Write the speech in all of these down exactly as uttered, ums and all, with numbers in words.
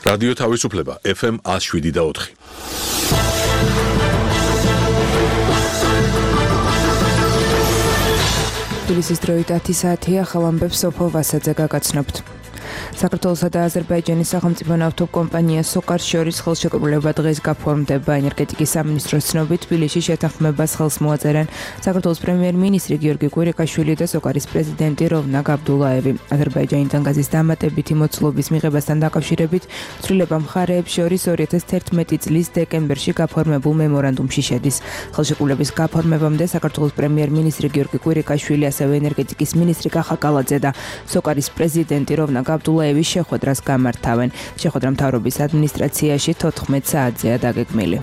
რადიო თავისუფლება ეფ ემ one oh seven და four. თბილისის დროით ათი საათია, ახალ ამბებს სოფო ვასაძე გაგაცნობთ. საქართველოსა და აზერბაიჯანის სახელმწიფო ნავთობ კომპანია სოკარს შორის ხელშეკრულება დღეს გაფორმდება. ენერგეტიკის სამინისტროს ცნობით, თბილისში შეთანხმებას ხელს მოაწერენ საქართველოს პრემიერ-მინისტრი გიორგი კვირიკაშვილი და სოკარის პრეზიდენტი როვნაკ აბდულაევი. აზერბაიჯანიდან გაზის დამატებითი მოცულობის მიღებასთან დაკავშირებით ცვლილება მხარეებს შორის two thousand eleven წლის დეკემბერში გაფორმებულ მემორანდუმში შედის. ხელშეკრულების გაფორმებამდე საქართველოს პრემიერ-მინისტრი გიორგი კვირიკაშვილი, ასევე ენერგეტიკის მინისტრი კახა კალაძე და სოკარის პრეზიდენტი როვნაკ აბდულაევი შეხვედრას გამართავენ. შეხვედრა მთავრობის ადმინისტრაციაში თოთხმეტ საათზეა დაგეგმილი.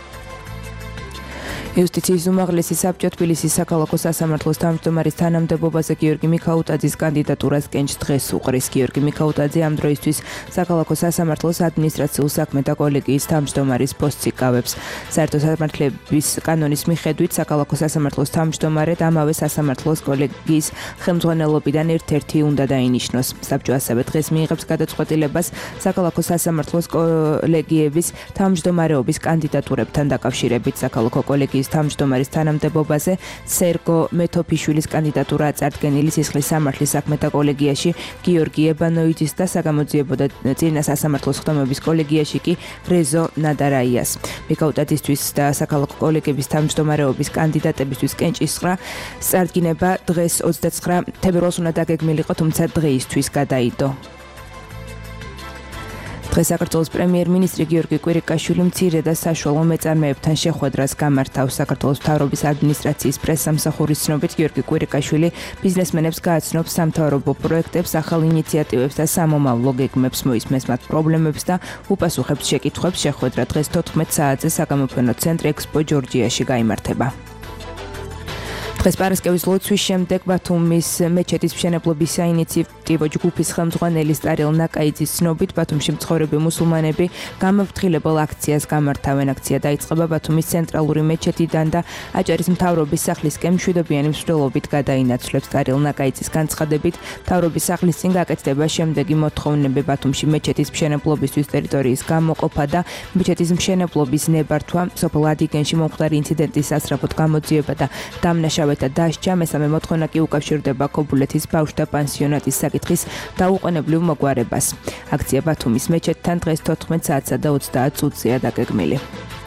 იუსტიციის უმაღლესი საბჭო თბილისის საქალაქო სასამართლოს თავმჯდომარის თანამდებობაზე გიორგი მიქაუტაძის კანდიდატურას კენჭს დღეს უყრის. გიორგი მიქაუტაძე ამ დროისთვის საქალაქო სასამართლოს ადმინისტრაციულ საქმეთა კოლეგიის თავმჯდომარის პოსტს იკავებს. საერთო სასამართლების კანონის მიხედვით საქალაქო სასამართლოს თავმჯდომარედ ამავე სასამართლოს კოლეგიის ხელმძღვანელობიდან ერთ-ერთი უნდა დაინიშნოს. საბჭო ასევე დღეს მიიღებს გადაწყვეტილებას საქალაქო სასამართლოს კოლეგიების თავმჯდომარეობის კანდიდატურებთან დაკავშირებით. საქალაქო კოლეგიის თავმჯდომარის თანამდებობაზე სერგო მეთოფიშვილის კანდიდატურა აწარდგენილი სისხლის სამართლის საქმეთა კოლეგიაში გიორგი ებანოიძის და საგამოძიებო და წინა სასამართლოს ხდომების კოლეგიაში კი რეზო ნადარაიას. მიქაუტაძისთვის და საქალაქო კოლეგების თავმჯდომარეობის კანდიდატებისთვის კენჭისყრა წარდგინება დღეს ოცდათსხრა თებერვალს უნდა დაგეგმილიყო, თუმცა დღეისთვის გადაიდო. დღეს საქართველოს პრემიერ-მინისტრი გიორგი კვირიკაშვილი მცირე და საშუალო მეწარმეებთან შეხვედრას გამართავს. საქართველოს მთავრობის ადმინისტრაციის პრესსამსახურის ცნობით, გიორგი კვირიკაშვილი ბიზნესმენებს გააცნობს სამთავრობო პროექტებს, ახალ ინიციატივებს და სამომავლო გეგმებს, მოისმენს მათ პრობლემებს და უპასუხებს შეკითხვებს. შეხვედრა დღეს თოთხმეტ საათზე საგამოფენო ცენტრ ექსპო ჯორჯიაში გაიმართება. დღეს პარასკევის ლოცვის შემდეგ ბათუმის მეჩეთის მშენებლობის საინიციატივო ჯგუფის ხელმძღვანელი სტარილ ნაკაიძის ცნობით, ბათუმში მცხოვრები მუსულმანები გამაფრთხილებელ აქციას გამართავენ. აქცია დაიწყება ბათუმის ცენტრალური მეჩეთიდან და აჭარის მთავრობის სახლისკენ მშვიდობიანი მსვლელობით გადაინაცვლებს. სტარილ ნაკაიძის განცხადებით, მთავრობის სახლის წინ გაკეთდება შემდეგი მოთხოვნები: ბათუმში მეჩეთის მშენებლობისთვის ტერიტორიის გამოყოფა და მეჩეთის მშენებლობის ნებართვა, სოფელ ადიგენში მომხდარი ინციდენტის სასწრაფოდ გამოძიება და დამნაშავე და დასჯა. მესამე მოთხოვნა კი უკავშირდება ქობულეთის ბავშვთა პანსიონატის საკითხის დაუყოვნებლივ მოგვარებას. აქცია ბათუმის მეჩეთთან დღეს თოთხმეტ საათსა და ოცდაათ წუთზეა დაგეგმილი.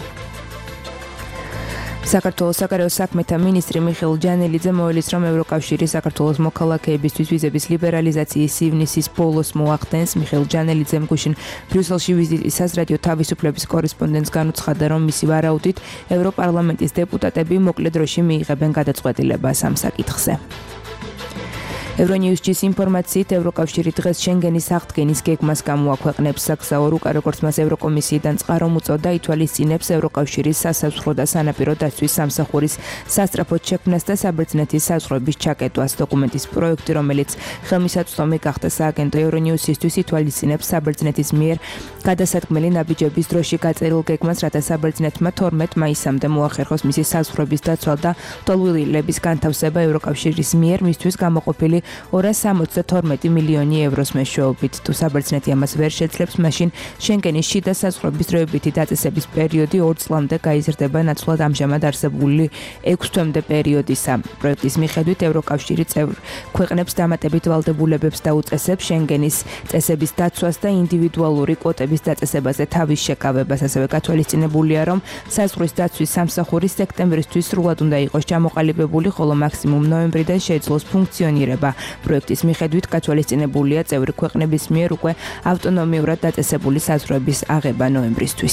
საქართველოს საგარეო საქმეთა მინისტრი მიხეილ ჯანელიძე მოელის, რომ ევროკავშირი საქართველოს მოქალაქეებისთვის ვიზების ლიბერალიზაციის ივნისის ბოლოს მოახდენს. მიხეილ ჯანელიძემ გუშინ ბრიუსელში ვიზიტისას რადიო თავისუფლების კორესპონდენტს განუცხადა, რომ მისი ვარაუდით ევროპარლამენტის დეპუტატები მოკლე დროში მიიღებენ გადაწყვეტილებას ამ საკითხზე. ევრონიუსის ინფორმაციით, ევროკავშირი დღეს შენგენის აღდგენის გეგმას გამოაქვეყნებს. საგზაო რუკა, როგორც მას ევროკომისიიდან წყარო უწოდა, ითვალისწინებს ევროკავშირის სასაზღვრო და სანაპირო დაცვის სამსახურის სასწრაფოდ შექმნას და საბერძნეთის საზღვრების ჩაკეტვას. დოკუმენტის პროექტი, რომელიც ხელმისაწვდომი გახდა სააგენტო ევრონიუსისთვის, ითვალისწინებს საბერძნეთის მიერ გადასადგმელი ნაბიჯების დროში გაწერილ გეგმას, რათა საბერძნეთმა თორმეტ მაისამდე მოახერხოს მისი საზღვრების დაცვა და ლტოლვილების განთავსება ევროკავშირის მიერ მისთვის გამოყოფილი ორას სამოცდა თორმეტი მილიონი ევროს მეშვეობით. თუ საბერძნეთი ამას ვერ შეძლებს, მაშინ შენგენის შიდა საზღვრების დროებითი დაწესების პერიოდი ორ წლამდე გაიზრდება ნაცვლად ამჟამად არსებული ექვს თვემდე პერიოდისა. პროექტის მიხედვით ევროკავშირი წევრ ქვეყნებს დამატებით ვალდებულებებს დაუწესებს შენგენის წესების დაცვას და ინდივიდუალური კვოტების დაწესებაზე თავის შეკავებას. ასევე გათვალისწინებულია, რომ საზღვრის დაცვის სამსახური სექტემბრისთვის სრულად უნდა იყოს ჩამოყალიბებული, ხოლო მაქსიმუმ ნოემბრიდან შეეძლოს ფუნქციონირება. პროექტის მიხედვით გათვალისწინებულია წევრი ქვეყნების მიერ უკვე ავტონომიურად დაწესებული საზღვრების აღება ნოემბრისთვის.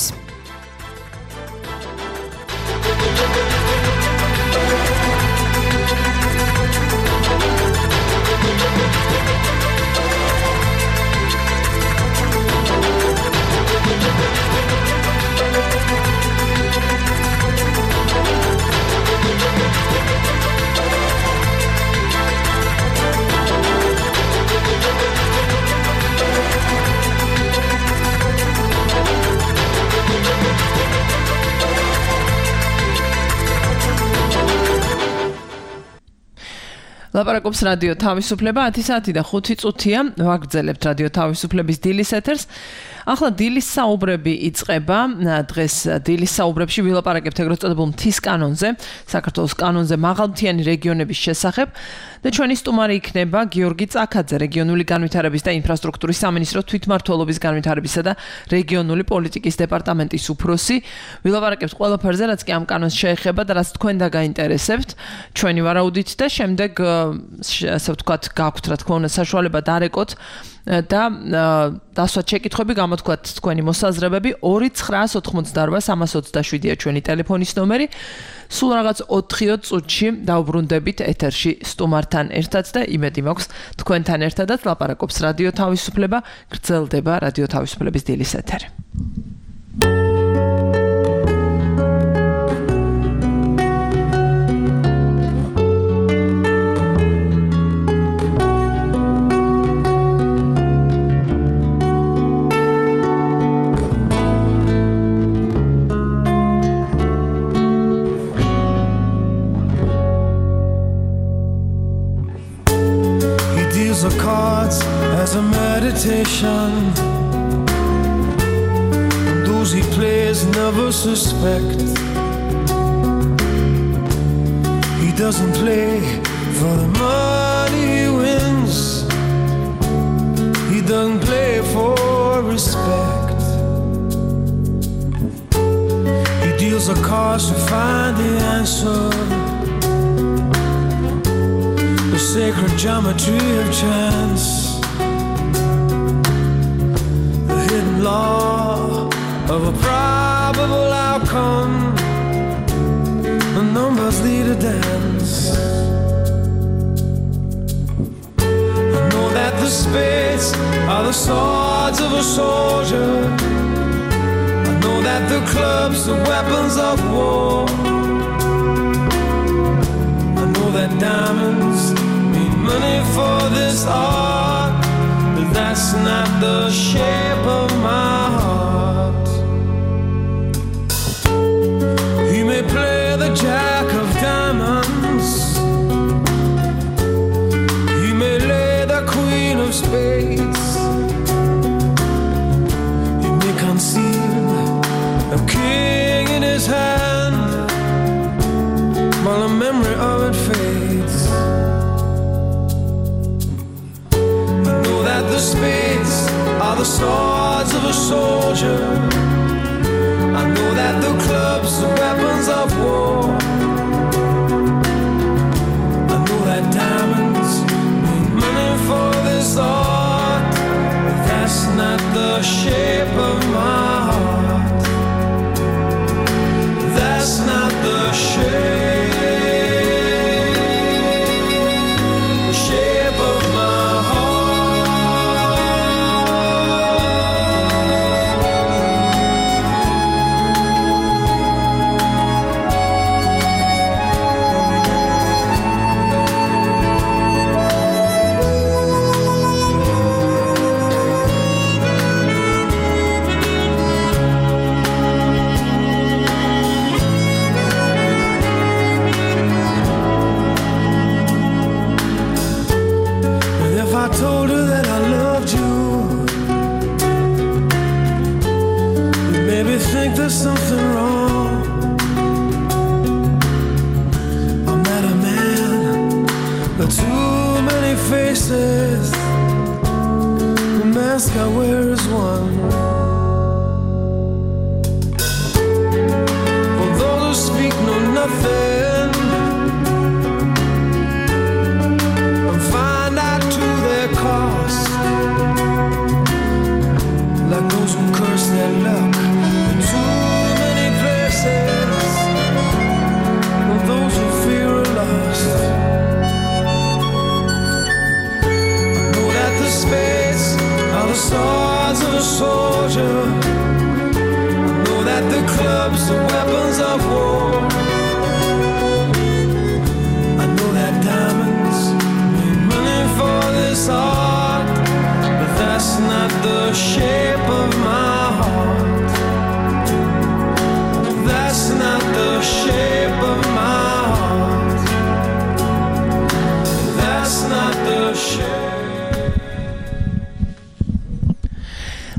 ლაპარაკობს რადიო თავისუფლება ათი საათი და ხუთი წუთია. ვაგრძელებთ რადიო თავისუფლების დილის ეთერს. ახლა დილის საუბრები იწყება. დღეს დილის საუბრებში ვილაპარაკებთ ეგრეთ წოდებულ მთის კანონზე, საქართველოს კანონზე მაღალმთიანი რეგიონების შესახებ და ჩვენი სტუმარი იქნება გიორგი წაქაძე, რეგიონული განვითარების და ინფრასტრუქტურის სამინისტროს თვითმმართველობის განვითარებისა და რეგიონული პოლიტიკის დეპარტამენტის უფროსი. ვილაპარაკებთ ყველაფერზე, რაც კი ამ კანონს შეეხება და რაც თქვენ დაგაინტერესებთ ჩვენი ვარაუდით და შემდეგ ასე ვთქვათ, გაქვთ რა თქმა უნდა საშუალება დარეკოთ და დასვათ შეკითხვები, გამოთქვათ თქვენი მოსაზრებები. ორი ცხრაას ოთხმოცდაორბა სამას ოცდაშვიდია ჩვენი ტელეფონის ნომერი. სულ რაღაც ოთხიო წუთში დავბრუნდებით ეთერში სტუმართან ერთად და იმედი მაქვს თქვენთან ერთადაც ლაპარაკობს რადიო თავისუფლება, გრძელდება რადიო თავისუფლების დილის ეთერი. The cards as a meditation, and those he plays never suspect. He doesn't play for the money he wins, he doesn't play for respect. He deals the cards to find the answer, the sacred geometry of chance, the hidden law of a probable outcome. The numbers lead a dance. I know that the spades are the swords of a soldier. I know that the clubs are weapons of war. I know that diamonds money for this art, but that's not the shape of my heart. He may play the jack of diamonds, he may lay the queen of spades, he may conceal a king in his hand while the memory of it fades. The spades are the swords of a soldier. I know that the clubs are weapons of war. I know that diamonds need money for this art, but that's not the shape of my heart. That's not the shape. There's something wrong. I'm not a man, but too many faces. The mask I wear is one. For those who speak know nothing and find out to their cost, like those who curse their luck. For those who fear are lost, I know that the spades are the swords of a soldier. I know that the clubs are weapons of war. I know that diamonds need money for this art, but that's not the shape of my heart. That's not the shape of my heart.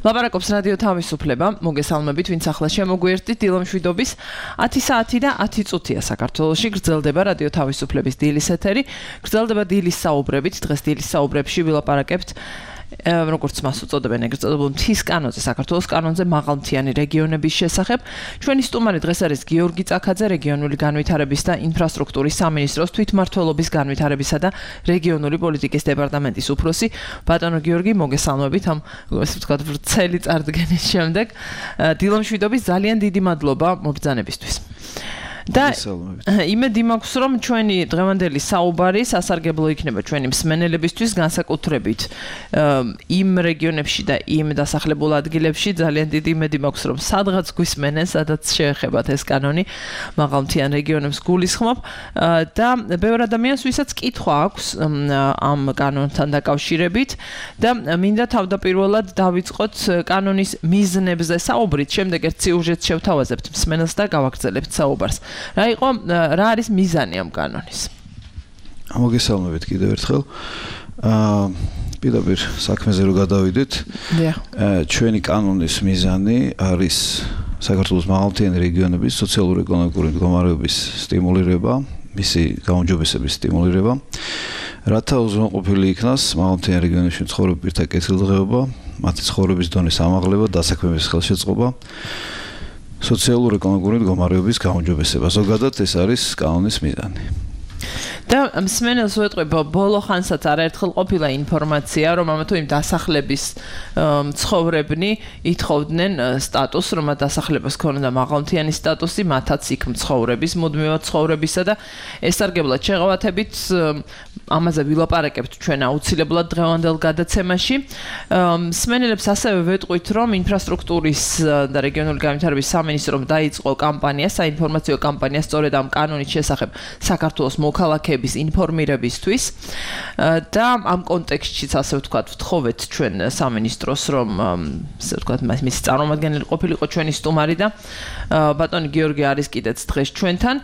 ლაპარაკობს რადიო თავისუფლება, მოგესალმებით, ვინც ახლა შემოგვიერთდით დილომშვიდობის ათი საათი და ათი წუთია საქართველოში. გრძელდება რადიო თავისუფლების დილის ეთერი. გრძელდება დილის საუბრებით. დღეს დილის საუბრებში ვილაპარაკებთ როგორც მას უწოდებენ ეგრეთ წოდებულ მთის კანონზე, საქართველოს კანონზე მაღალმთიანი რეგიონების შესახებ. ჩვენი სტუმარი დღეს არის გიორგი წაქაძე, რეგიონული განვითარების და ინფრასტრუქტურის სამინისტროს თვითმმართველობის განვითარებისა და რეგიონული პოლიტიკის დეპარტამენტის უფროსი. ბატონო გიორგი, მოგესალმებით ამ ესე ვთქვათ ვრცელი წარდგენის შემდეგ. დილომშვიდობის ძალიან დიდი მადლობა მობრძანებისთვის. და იმედი მაქვს, რომ ჩვენი დღევანდელი საუბარი სასარგებლო იქნება ჩვენი მსმენელებისთვის, განსაკუთრებით იმ რეგიონებში და იმ დასახლებულ ადგილებში. ძალიან დიდი იმედი მაქვს, რომ სადღაც გვისმენენ, სადაც შეეხებათ ეს კანონი მაღალმთიან რეგიონებს გულისხმობ და ბევრ ადამიანს, ვისაც კითხვა აქვს ამ კანონთან დაკავშირებით და მინდა თავდაპირველად დავიწყოთ კანონის მიზნებზე საუბრით, შემდეგ ერთ სიუჟეტს შევთავაზებთ მსმენელს და გავაგრძელებთ საუბარს. რა იყო რა არის მიზანი ამ კანონის? მოგესალმებით კიდევ ერთხელ. აა პირდაპირ საქმეზე რო გადავიდეთ. ჩვენი კანონის მიზანი არის საქართველოს მაღალმთიანი რეგიონების სოციალურ-ეკონომიკური მდგომარეობის სტიმულირება, მისი გაუმჯობესების სტიმულირება, რათა უზრუნველყოფილი იქნას მაღალმთიანი რეგიონებში მცხოვრები პირთა კეთილდღეობა, მათი ცხოვრების დონის ამაღლება, დასაქმების ხელშეწყობა, სოციალურ-ეკონომიკური მდგომარეობის გაუმჯობესება. ზოგადად ეს არის კანონის მიზანი. და მსმენელს ვეტყვი, ბოლო ხანსაც არაერთხელ ყოფილა ინფორმაცია, რომ ამა თუ იმ დასახლების მცხოვრებნი ითხოვდნენ სტატუსს, რომ მათ დასახლებას ქონოდა მაღალმთიანი სტატუსი, მათაც იქ მცხოვრების, მუდმივად ცხოვრებისა და ესარგებლად შეღავათებით ამაზე ვილაპარაკებთ ჩვენ აუცილებლად დღევანდელ გადაცემაში. მსმენელებს ასევე ვეტყვით, რომ ინფრასტრუქტურის და რეგიონული განვითარების სამინისტრომ დაიწყო კამპანია, საინფორმაციო კამპანია სწორედ ამ კანონის შესახებ საქართველოს მოქალაქეების ინფორმირებისთვის და ამ კონტექსტშიც ასე ვთქვათ, ვთხოვეთ ჩვენ სამინისტროს, რომ ასე ვთქვათ, მისი წარმომადგენელი ყოფილიყო ჩვენი სტუმარი და ბატონი გიორგი არის კიდეც დღეს ჩვენთან.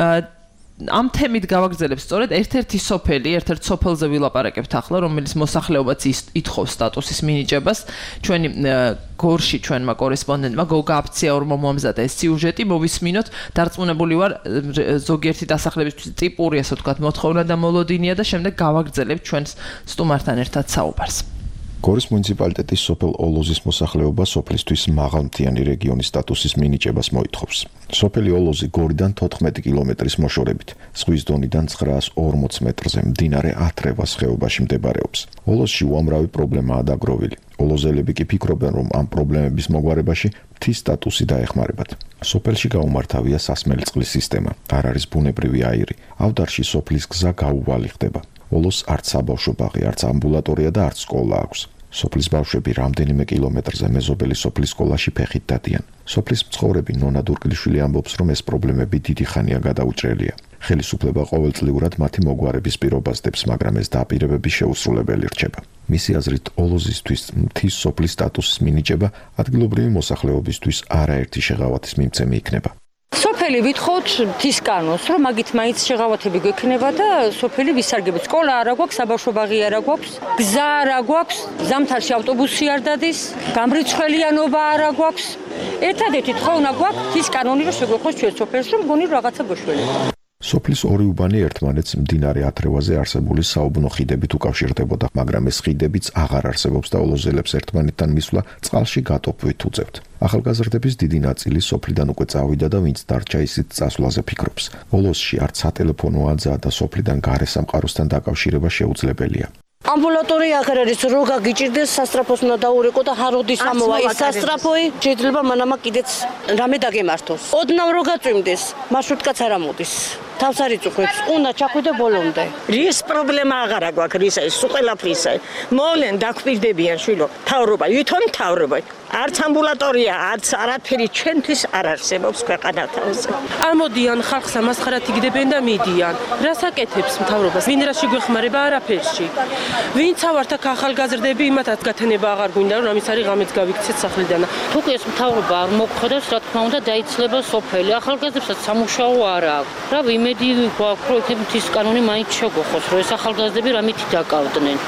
ამ თემით გავაგრძელებ სწორედ ერთ-ერთი სოფელი, ერთ-ერთ სოფელზე ვილაპარაკებთ ახლა, რომელიც მოსახლეობაც ითხოვს სტატუსის მინიჭებას. ჩვენი გორში ჩვენმა კორესპონდენტმა გოგა აფციაურმა მოამზადა ეს სიუჟეტი, მოვისმინოთ, დარწმუნებული ვარ ზოგიერთი დასახლებისთვის ტიპური, ასე ვთქვათ, მოთხოვნა და მოლოდინია და შემდეგ გავაგრძელებთ ჩვენს სტუმართან ერთად საუბარს. გორის მუნიციპალიტეტის სოფელ ოლოზის მოსახლეობა სოფლისთვის მაღალმთიანი რეგიონის სტატუსის მინიჭებას მოითხოვს. სოფელი ოლოზი გორიდან თოთხმეტი კილომეტრის მოშორებით, ზღვის დონიდან ცხრაას ორმოც მეტრზე მდინარე ათრევას ხეობაში მდებარეობს. ოლოზში უამრავი პრობლემაა დაგროვილი. ოლოზელები კი ფიქრობენ, რომ ამ პრობლემების მოგვარებაში მთის სტატუსი დაეხმარებათ. სოფელში გაუმართავია სასმელი წყლის სისტემა, არ არის ბუნებრივი აირი. ავდარში სოფლის გზა გაუვალი ხდება. ოლოს არც საბავშვო ბაღი, არც ამბულატორია და არც სკოლა აქვს. სოფლის ბავშვები რამდენიმე კილომეტრზე მეზობელი სოფლის სკოლაში ფეხით დადიან. სოფლის მცხოვრები ნონა დურგლიშვილი ამბობს, რომ ეს პრობლემები დიდი ხანია გადაუჭრელია. ხელისუფლება ყოველწლიურად მათი მოგვარების პირობას დებს, მაგრამ ეს დაპირებები შეუსრულებელი რჩება. მისი აზრით, ოლოზისთვის მთის სოფლის სტატუსის მინიჭება ადგილობრივი მოსახლეობისთვის არაერთი შეღავათის მიმცემი იქნება. სოფელი ვითხოვთ მთის კანონს, რომ მაგით მაინც შეღავათები გვექნება და სოფელი ვისარგებლოთ. სკოლა არა გვაქვს, საბავშვო ბაღი არა გვაქვს, გზა არა გვაქვს, ზამთარში ავტობუსი არ დადის, გამრიცხველიანობა არა გვაქვს. ერთადერთი თხოვნა გვაქვს მთის კანონი, რომ შეგვეყოს ჩვენ სოფელს, რომ გონი რაღაცა გვეშველება. სოფლის ორი უბანი ერთმანეთს მდინარე ათრევაზე არსებული საუბნო ხიდებით უკავშირდებოდა, მაგრამ ეს ხიდებიც აღარ არსებობს და ოლოზელებს ერთმანეთთან მისვლა წყალში გატოფვით უწევთ. ახალგაზრდების დიდი ნაწილი სოფლიდან უკვე წავიდა და ვინც დარჩა ისიც წასვლაზე ფიქრობს. ოლოზში არც სატელეფონო აზაა და სოფლიდან გარე სამყაროსთან დაკავშირება შეუძლებელია. ამბულატორია აღარ არის, რო გაგიჭირდეს სასტრაფოს უნდა დაურეკო და ჰაროდის ამოვა ის სასტრაფოი, შეიძლება მანამა კიდეც რამე დაგემართოს. ოდნავ რო გაწვიმდეს, მარშრუტკაც არ ამოდის. თავს არ იწუხებს, უნდა ჩახვიდე ბოლომდე. რის პრობლემა აღარა გვაქვს, რისა ის ყველაფრისა. მოვლენ დაგვპირდებიან შვილო, თავრობა, ვითომ თავრობა. არც ამბულატორია, არც არაფერი ჩვენთვის არ არსებობს ქვეყანაზე. ამოდიან ხალხს ამასხარად იგდებენ და მიდიან. რას აკეთებს მთავრობას? ვინ რა შეგვეხმარება არაფერში. ვინც ავართ აქ ახალგაზრდები, იმათაც გათენება აღარ გვინდა, რომ ამის არის ღამეც გავიქცეთ სახლიდან. თუ ეს მთავრობა არ მოგხვდებს, რა თქმა უნდა, დაიცლება სოფელი. ახალგაზრდებსაც სამუშაო არ აქვს. რა იმედი გვაქვს, რომ ეს კანონი მაინც შეგვეხოს, რომ ეს ახალგაზრდები რამით დაკავდნენ.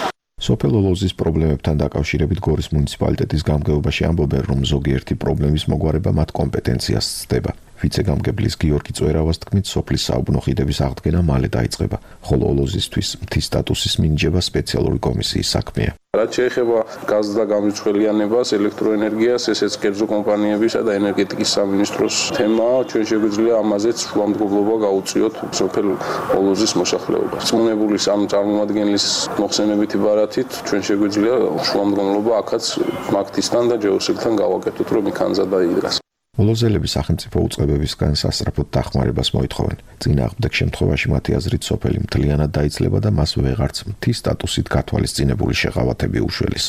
სოფელ ოლოზის პრობლემებთან დაკავშირებით გორის მუნიციპალიტეტის გამგეობაში ამბობენ, რომ ზოგიერთი პრობლემის მოგვარება მათ კომპეტენციას ცდება. ვიცე-გამგებლის გიორგი წვერავას თქმით, სოფლის საუბნო ხიდების აღდგენა მალე დაიწყება, ხოლო ოლოზისთვის მთის სტატუსის მინიჭება სპეციალური კომისიის საქმეა. რაც შეეხება გაზს და გამრიცხველიანებას, ელექტროენერგიას, ესეც კერძო კომპანიებისა და ენერგეტიკის სამინისტროს თემაა, ჩვენ შეგვიძლია ამაზეც შუამდგომლობა გაუწიოთ სოფელ ოლოზის მოსახლეობას. წმუნებული სამ წარმომადგენლის მოხსენებითი ბარათით ჩვენ შეგვიძლია შუამდგომლობა აქაც მაგთისთან და ჯეოსილთან გავაკეთოთ, რომ იქანზა დაიდგას. ოლოზელები სახელმწიფო უწყებებისგან სასწრაფოდ დახმარებას მოითხოვენ. წინააღმდეგ შემთხვევაში მათი აზრით სოფელი მთლიანად დაიცლება და მას ვეღარც მთის სტატუსით გათვალისწინებული შეღავათები უშველის.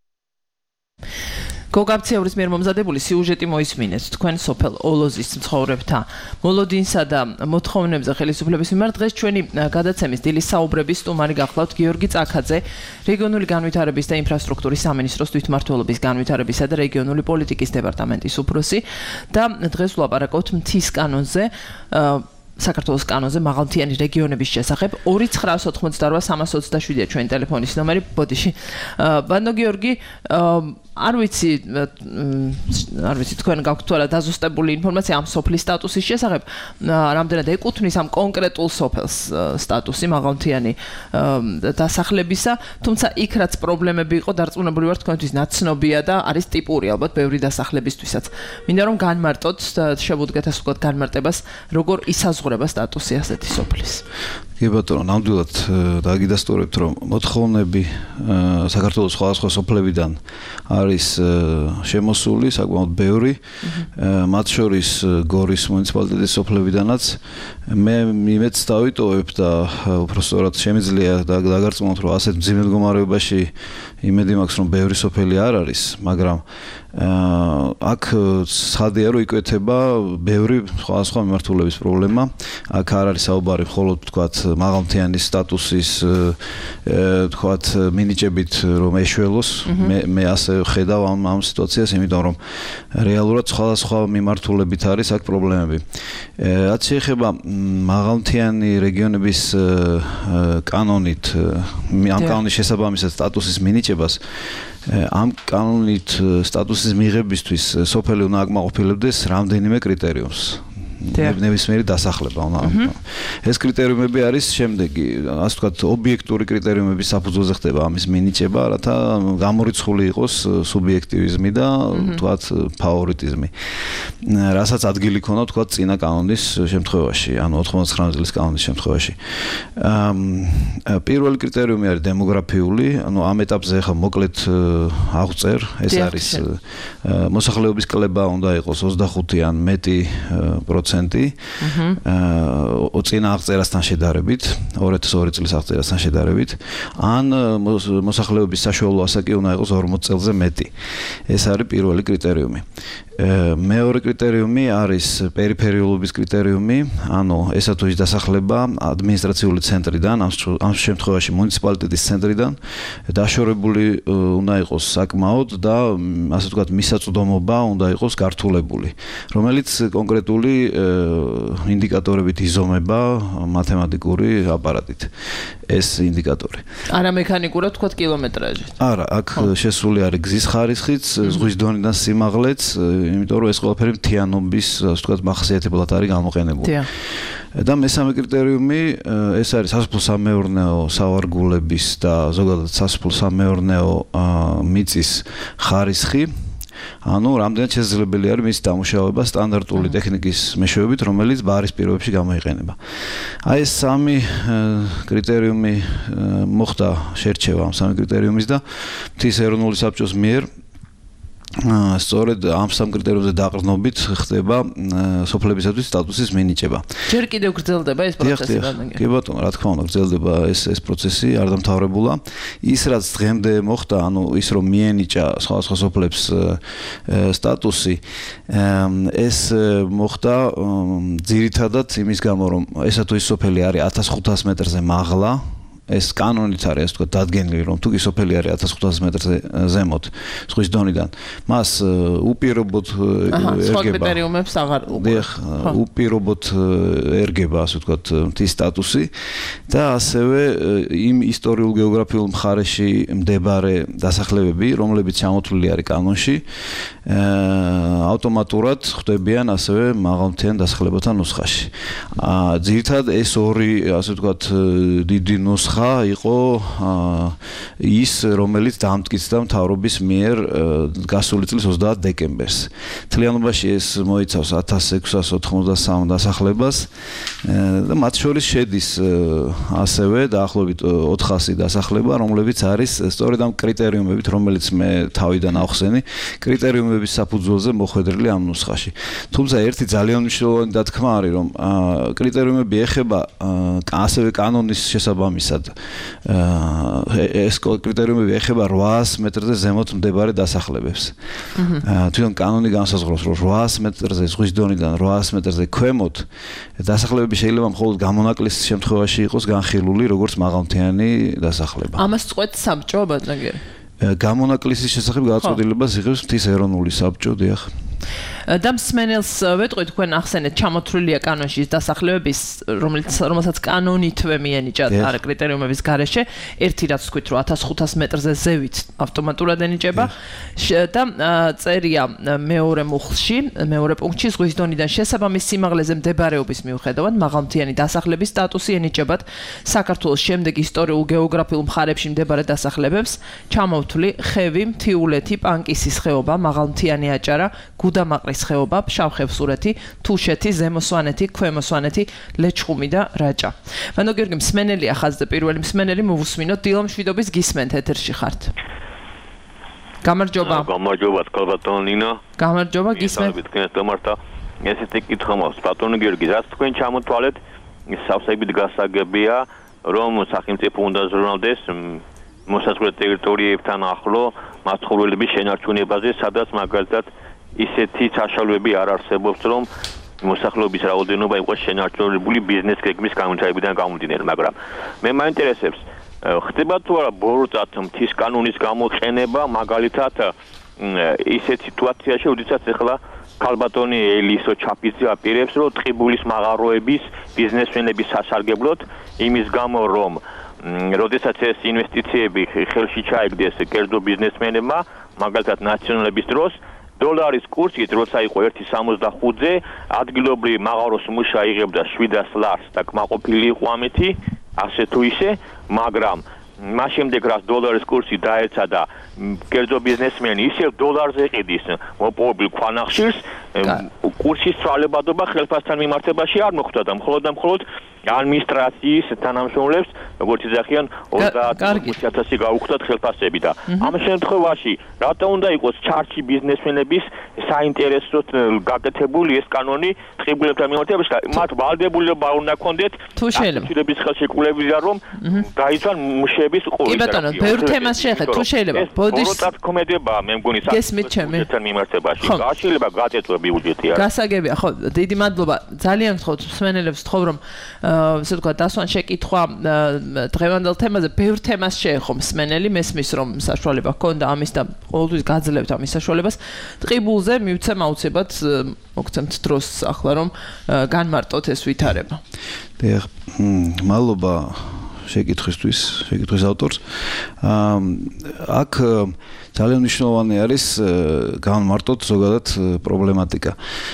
გოგაბციევრის მიერ მომზადებული სიუჟეტი მოისმინეთ თქვენ სოფელ ოლოზის მცხოვრებთა მოლოდინსა და მოთხოვნებზე ხელისუფლების მიმართ. დღეს ჩვენი გადაცემის დილის საუბრების სტუმარი გახლავთ გიორგი წაქაძე, რეგიონული განვითარების და ინფრასტრუქტურის სამინისტროს თვითმმართველობის განვითარებისა და რეგიონული პოლიტიკის დეპარტამენტის უფროსი და დღეს ვლაპარაკობთ მთის კანონზე, საქართველოს კანონზე მაღალმთიანი რეგიონების შესახებ. ორი ცხრაას ოთხმოცდაოთხ სამას ოცდაშვიდია ჩვენი ტელეფონის ნომერი. ბოდიში. ბანო გიორგი, არ ვიცი, არ ვიცი თქვენ გაქვთ თუ არა დაზუსტებული ინფორმაცია ამ სოფლის სტატუსის შესახებ, რამდენად ეკუთვნის ამ კონკრეტულ სოფელს სტატუსი მაღალმთიანი დასახლებისა, თუმცა იქ რაც პრობლემები იყო, დარწმუნებული ვარ თქვენთვის ნაცნობია და არის ტიპური ალბათ ბევრი დასახლებისთვისაც. მინდა რომ განმარტოთ, შევუდგეთ ასე ვთქვათ განმარტებას, როგორ ისაზღვრება სტატუსი ასეთი სოფლის. კი ბატონო, ნამდვილად დაგიდასტურებთ, რომ მოთხოვნები საქართველოს სხვადასხვა სოფლებიდან არის შემოსული, საკმაოდ ბევრი, მათ შორის გორის მუნიციპალიტეტის სოფლებიდანაც. მე იმედს დავიტოვებ და უბრალოდ შემიძლია დაგარწმუნოთ, რომ ასეთ მძიმე მდგომარეობაში იმედი მაქვს, რომ ბევრი სოფელი არ არის, მაგრამ აქ ცხადია, რომ იკვეთება ბევრი სხვადასხვა მიმართულების პრობლემა. აქ არ არის საუბარი მხოლოდ თქვათ მაღალმთიანი სტატუსის თქვათ მინიჭებით რომ ეშველოს. მე მე ასე ხედავ ამ ამ სიტუაციას, იმიტომ რომ რეალურად სხვადასხვა მიმართულებით არის აქ პრობლემები. რაც შეეხება მაღალმთიანი რეგიონების კანონით, ამ კანონის შესაბამისად სტატუსის მინიჭებას, ამ კანონით სტატუსის მიღებისთვის სოფელი უნდა აკმაყოფილებდეს რამდენიმე კრიტერიუმს. ნებისმიერი დასახლება უნდა. ეს კრიტერიუმები არის შემდეგი, ასე ვთქვათ, ობიექტური კრიტერიუმების საფუძველზე ხდება ამის მინიჭება, რათა გამორიცხული იყოს სუბიექტივიზმი და ვთქვათ ფავორიტიზმი. რასაც ადგილი ქონდა ვთქვათ წინა კანონის შემთხვევაში, ანუ ოთხმოცდათხმეტ წლის კანონის შემთხვევაში. პირველი კრიტერიუმი არის დემოგრაფიული, ანუ ამ ეტაპზე ახლა მოკლედ აღწერ, ეს არის მოსახლეობის კლება უნდა იყოს ოცდახუთი ან მეტი პროცენტი. წინა აღწერასთან შედარებით, ორი ათას ორი წლის აღწერასთან შედარებით, ან მოსახლეობის საშუალო ასაკი უნდა იყოს ორმოც წელზე მეტი. ეს არის პირველი კრიტერიუმი. მეორე კრიტერიუმი არის პერიფერიულობის კრიტერიუმი, ანუ ესა თუ ის დასახლება ადმინისტრაციული ცენტრიდან, ამ შემთხვევაში მუნიციპალიტეტის ცენტრიდან დაშორებული უნდა იყოს საკმაოდ და ასე ვთქვათ მისაწვდომობა უნდა იყოს გართულებული, რომელიც კონკრეტული ინდიკატორებით იზომება მათემატიკური აპარატით. ეს ინდიკატორი. არა მექანიკურად ვთქვათ კილომეტრაჟით. არა, აქ შესული არის გზის ხარისხიც, ზღვის დონიდან სიმაღლეც, იმიტომ რომ ეს ყველაფერი მთიანობის, ასე ვთქვათ, მახასიათებლად არის გამოყენებული. და მესამე კრიტერიუმი ეს არის სასოფლო-სამეურნეო სავარგულების და ზოგადად სასოფლო-სამეურნეო მიწის ხარისხი. ანუ რამდენად შესაძლებელი არის მის დამუშავება სტანდარტული ტექნიკის მეშვეობით, რომელიც ბარის პირობებში გამოიყენება. აი ეს სამი კრიტერიუმი მოხდა შერჩევა ამ სამი კრიტერიუმის და მთის ეროვნული საბჭოს მიერ სწორედ ამ სამ კრიტერიუმზე დაყრდნობით ხდება სოფლებისათვის სტატუსის მინიჭება. ჯერ კიდევ გრძელდება ეს პროცესი? კი ბატონო, რა თქმა უნდა, გრძელდება ეს ეს პროცესი, არ დამთავრებულა. ის რაც დღემდე მოხდა, ანუ ის რომ მიენიჭა სხვადასხვა სოფლებს სტატუსი, ეს მოხდა ძირითადად იმის გამო, რომ ესა თუ ის სოფელი არის ათას ხუთას მეტრზე მაღლა ეს კანონით არის, ასე ვთქვათ, დადგენილი, რომ თუ კი სოფელი არის ათას ხუთასი მეტრზე ზემოთ ზღვის დონიდან, მას უპირობოდ ერგება. სხვა კრიტერიუმებს აღარ დიახ, უპირობოდ ერგება, ასე ვთქვათ, მთის სტატუსი და ასევე იმ ისტორიულ გეოგრაფიულ მხარეში მდებარე დასახლებები, რომლებიც ჩამოთვლილი არის კანონში, ავტომატურად ხვდებიან ასევე მაღალმთიან დასახლებათა ნუსხაში. ძირითადად ეს ორი, ასე ვთქვათ, დიდი ნუსხა იყო ის, რომელიც დამტკიცდა მთავრობის მიერ გასული წლის ოცდაათ დეკემბერს. თლიანობაში ეს მოიცავს ათას ექვსას ოთხმოცდასამ დასახლებას და მათ შორის შედის ასევე დაახლოებით ოთხასი დასახლება, რომლებიც არის სწორედ ამ კრიტერიუმებით, რომელიც მე თავიდან ავხსენი, კრიტერიუმების საფუძველზე მოხვედრილი ამ ნუსხაში. თუმცა ერთი ძალიან მნიშვნელოვანი დათქმა არის, რომ კრიტერიუმები ეხება ასევე კანონის შესაბამისად ეს კრიტერიუმები ეხება რვაას მეტრზე ზემოთ მდებარე დასახლებებს. თვითონ კანონი განსაზღვრავს, რომ რვაას მეტრზე ზღვის დონიდან რვაას მეტრზე ქვემოთ დასახლებები შეიძლება მხოლოდ გამონაკლისის შემთხვევაში იყოს განხილული, როგორც მაღალმთიანი დასახლება. ამას წყვეტს საბჭო, ბატონგერი? გამონაკლისის შესახებ გადაწყვეტილებას იღებს მთის ეროვნული საბჭო, დიახ. და მსმენელს ვეტყვით, თქვენ ახსენეთ ჩამოთვლილია კანონში დასახლებების, რომელიც რომელსაც კანონითვე მიენიჭა არა კრიტერიუმების გარეშე, ერთი რაც თქვით, რომ ათას ხუთას მეტრზე ზევით ავტომატურად ენიჭება და წერია მეორე მუხლში, მეორე პუნქტში ზღვის დონიდან შესაბამის სიმაღლეზე მდებარეობის მიუხედავად მაღალმთიანი დასახლების სტატუსი ენიჭებათ საქართველოს შემდეგ ისტორიულ გეოგრაფიულ მხარეებში მდებარე დასახლებებს, ჩამოთვლი ხევი, მთიულეთი, პანკისის ხეობა, მაღალმთიანი აჭარა, გუდამაყრის ხეობა, ფშავ-ხევსურეთი, თუშეთი, ზემო-სვანეთი, ქვემო-სვანეთი, ლეჩხუმი და რაჭა. ბანო გიორგი, მსმენელი ახაზდა პირველი მსმენელი, მოვუსმინოთ, დილამშვიდობის გისმენთ, ეთერში ხართ. გამარჯობა. გამარჯობა, ბატონო ნინო. გამარჯობა, გისმენთ. თქვენ თამართა ესეთი კითხვა მაქვს, ბატონო გიორგი, რაც თქვენ ჩამოთვალეთ, სავსებით გასაგებია, რომ სახელმწიფო უნდა ზრუნავდეს მოსაზღვრე ტერიტორიებთან ახლო მაცხოვრებლების შენარჩუნებაზე, სადაც მაგალითად ისეთი საშუალებები არ არსებობს, რომ მოსახლეობის რაოდენობა იყოს შენარჩუნებული ბიზნეს გეგმის განვითარებიდან გამომდინარე, მაგრამ მე მაინტერესებს, ხდება თუ არა ბოროტად მთის კანონის გამოყენება, მაგალითად ისეთ სიტუაციაში, როდესაც ახლა ქალბატონი ელისო ჩაფიძე აპირებს, რომ ტყიბულის მაღაროების ბიზნესმენების სასარგებლოდ იმის გამო, რომ როდესაც ეს ინვესტიციები ხელში ჩაიგდეს კერძო ბიზნესმენებმა, მაგალითად ნაციონალების დროს დოლარის კურსი, როცა იყო ერთი სამოცდახუთზე, ადგილობრივი მაღაროს მუშა იღებდა შვიდას ლარს და კმაყოფილი იყო ამეთი, ასე თუ ისე, მაგრამ მას შემდეგ რაც დოლარის კურსი დაეცა და კერძო ბიზნესმენი ისევ დოლარზე ყიდის მოპოვებულ ქვანახშირს, კურსის ცვალებადობა ხელფასთან მიმართებაში არ მოხდა და მხოლოდ და მხოლოდ ადმინისტრაციის თანამშრომლებს, როგორც იძახიან, ოცდაათი ათასი გაუხდათ ხელფასები და ამ შემთხვევაში რატო უნდა იყოს ჩარჩი ბიზნესმენების საინტერესოდ გაკეთებული ეს კანონი ტყიბულებთან მიმართებაში და მათ ვალდებულება უნდა ქონდეთ აქტივების ხელშეკრულებიდან რომ დაიცვან მუშების ყური. კი ბატონო, ბევრ თემას შეეხეთ, თუ შეიძლება. ბოდის ბოროტად კომედიებაა, მე მგონი საქართველოსთან მიმართებაში. შეიძლება გაწეწვა ბიუჯეტი არა. გასაგებია, ხო, დიდი მადლობა. ძალიან გთხოვთ მსმენელებს თხოვ რომ ასე ვთქვათ, დასვან შეკითხვა დღევანდელ თემაზე, ბევრ თემას შეეხო მსმენელი, მესმის რომ საშუალება ჰქონდა ამის და ყოველთვის გაძლევთ ამის საშუალებას. ტყიბულზე მივცემ აუცილებლად მოგცემთ დროს ახლა რომ განმარტოთ ეს ვითარება. დიახ, მადლობა შეკითხვისთვის, შეკითხვის ავტორს. აქ ძალიან მნიშვნელოვანი არის განმარტოთ ზოგადად პრობლემატიკა.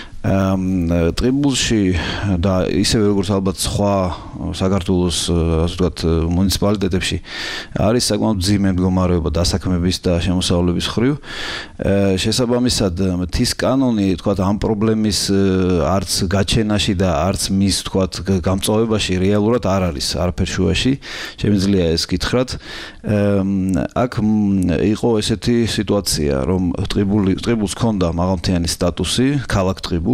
ტყიბულში და ისევე როგორც ალბათ სხვა საქართველოს ასე ვთქვათ მუნიციპალიტეტებში არის საკმაოდ მძიმე მდგომარეობა დასაქმების და შემოსავლების მხრივ. შესაბამისად მთის კანონი ვთქვათ ამ პრობლემის არც გაჩენაში და არც მის ვთქვათ გამწვავებაში რეალურად არ არის არაფერ შუაში. შემიძლია ეს გითხრათ. აქ იყო ესეთი სიტუაცია, რომ ტყიბული ტყიბულს ჰქონდა მაღალმთიანი სტატუსი, ქალაქ ტყიბულს,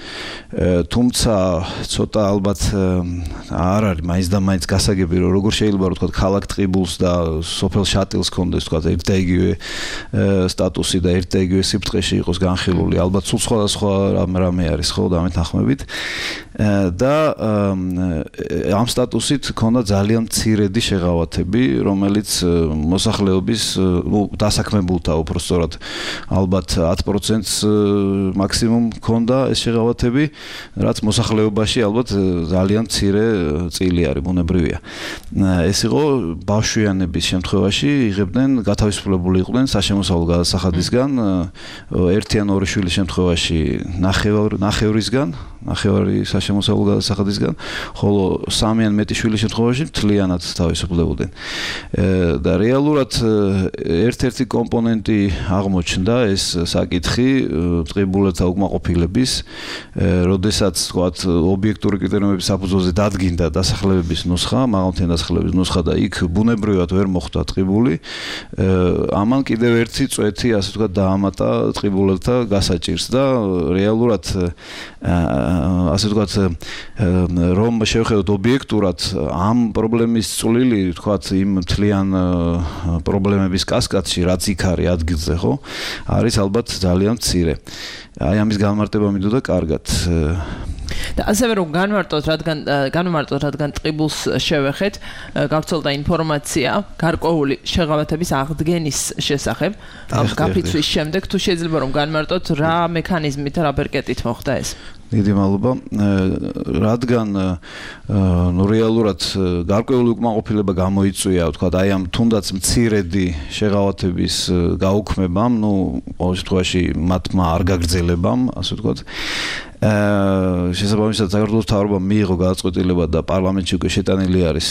თუმცა ცოტა ალბათ არ არის მაინც და მაინც გასაგები, რომ როგორ შეიძლება ვთქვათ ქალაქ ტყიბულს და სოფელ შატილს ჰქონდეს ვთქვათ ერთ და იგივე სტატუსი და ერთ და იგივე სიბრტყეში იყოს განხილული. ალბათ სულ სხვადასხვა რამე არის ხო დამეთანხმებით. და ამ სტატუსით ქონდა ძალიან მცირედი შეღავათები, რომელიც მოსახლეობის დასაქმებულთა უпростоრად ალბათ ათი პროცენტს მაქსიმუმ ქონდა ეს შეღავათები, რაც მოსახლეობაში ალბათ ძალიან მცირე წილი არის, ბუნებრივია. ეს იყო ბავშვიანების შემთხვევაში იღებდნენ გათავისუფლებული იყვნენ საშემოსავლო გადასახადისგან, ერთი ან ორი შვილის შემთხვევაში ნახევრისგან, ნახევარი საშემოსავლო გადასახადისგან, ხოლო სამი ან მეტი შვილის შემთხვევაში მთლიანად თავისუფლებდნენ. და რეალურად ერთ-ერთი კომპონენტი აღმოჩნდა ეს საკითხი ტყიბულთა უკმაყოფილების, როდესაც თქვათ ობიექტური კრიტერიუმების საფუძველზე დადგინდა დასახლებების ნუსხა, მაღალმთიანი დასახლებების ნუსხა და იქ ბუნებრივად ვერ მოხვდა ტყიბული, ამან კიდევ ერთი წვეთი, ასე ვთქვათ, დაამატა ტყიბულთა გასაჭირს და რეალურად ასე ვთქვათ, რომ შევხედოთ ობიექტურად ამ პრობლემის წვლილი, ვთქვათ, იმ მთლიან პრობლემების კასკადში, რაც იქ არის ადგილზე, ხო, არის ალბათ ძალიან მცირე. აი ამის განმარტება მინდოდა კარგად. და ასევე რომ განმარტოთ, რადგან განმარტოთ, რადგან ტყიბულს შევეხეთ, გავრცელდა ინფორმაცია გარკვეული შეღავათების აღდგენის შესახებ, ამ გაფიცვის შემდეგ, თუ შეიძლება რომ განმარტოთ, რა მექანიზმით, რა ბერკეტით მოხდა ეს? დიდი მადლობა. რადგან ნუ რეალურად გარკვეული უკმაყოფილება გამოიწვია, ვთქვათ, აი ამ თუნდაც მცირედი შეღავათების გაუქმებამ, ნუ ყოველ შემთხვევაში მათმა არ გაგრძელებამ, ასე ვთქვათ. აა შესაბამისად საქართველოს მთავრობამ მიიღო გადაწყვეტილება და პარლამენტში უკვე შეტანილი არის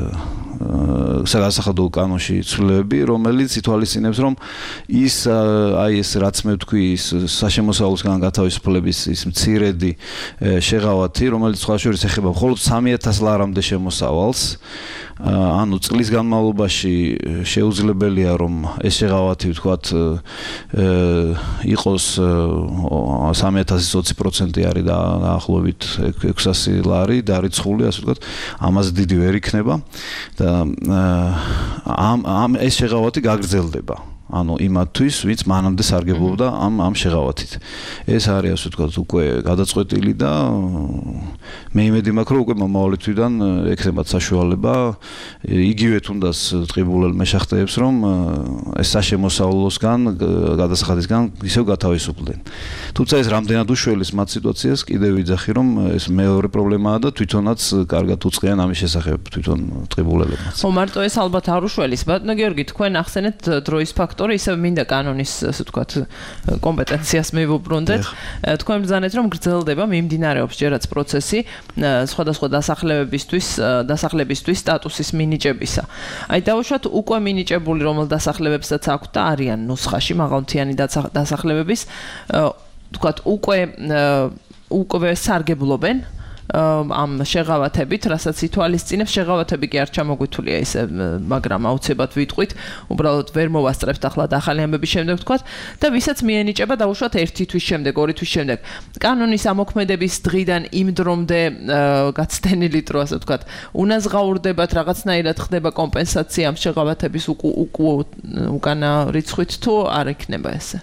საგადასახადო კანონში ცვლილებები, რომელიც ითვალისწინებს, რომ ის აი ეს რაც მე ვთქვი, ის საშემოსავლოსგან გათავისუფლების ის მცირედი შეღავათი, რომელიც სხვა შორის ეხება მხოლოდ სამი ათას ლარამდე შემოსავალს, ანუ წლის განმავლობაში შეუძლებელია რომ ეს შეღავათი ვთქვათ იყოს სამი ათასის ოცი პროცენტი არის და დაახლოებით ექვსასი ლარი დარიცხული, ასე ვთქვათ, ამაზე დიდი ვერ იქნება და ამ ამ ეს შეღავათი გაგრძელდება. ანუ იმათთვის, ვინც მანამდე სარგებლობდა ამ ამ შეღავათით. ეს არის, ასე ვთქვათ, უკვე გადაწყვეტილი და მე იმედი მაქვს, რომ უკვე მომავალი თვიდან ექნებათ საშუალება იგივე თუნდაც ტყიბულელ მეშახტეებს, რომ ეს საშემოსავლოსგან, გადასახადისგან ისევ გათავისუფლდნენ. თუმცა ეს რამდენად უშველის მათ სიტუაციას კიდევ ვიძახი, რომ ეს მეორე პრობლემაა და თვითონაც კარგად უწყიან ამის შესახებ თვითონ ტყიბულებმაც. ხო, მარტო ეს ალბათ არ უშველის, ბატონო გიორგი, თქვენ ახსენეთ დროის ფაქტორი, ისევ მინდა კანონის, ასე ვთქვათ, კომპეტენციას მივუბრუნდეთ. თქვენ ბრძანეთ, რომ გრძელდება, მიმდინარეობს ჯერაც პროცესი სხვადასხვა დასახლებებისთვის, დასახლებისთვის სტატუსის მინიჭებისა. აი დავუშვათ უკვე მინიჭებული რომელ დასახლებებსაც აქვთ და არიან ნუსხაში მაღალმთიანი დასახლებების, ვთქვათ, უკვე უკვე სარგებლობენ ამ შეღავათებით, რასაც ითვალისწინებს, შეღავათები კი არ ჩამოგვითულია ისე, მაგრამ აუცილებლად ვიტყვით, უბრალოდ ვერ მოვასწრებთ ახლა ახალი ამბების შემდეგ ვთქვათ და ვისაც მიენიჭება დავუშვათ ერთი თვის შემდეგ, ორი თვის შემდეგ. კანონის ამოქმედების დღიდან იმ დრომდე გაცდენილი დრო, ასე ვთქვათ, უნაზღაურდებათ, რაღაცნაირად ხდება კომპენსაცია ამ შეღავათების უკანა რიცხვით თუ არ იქნება ესე?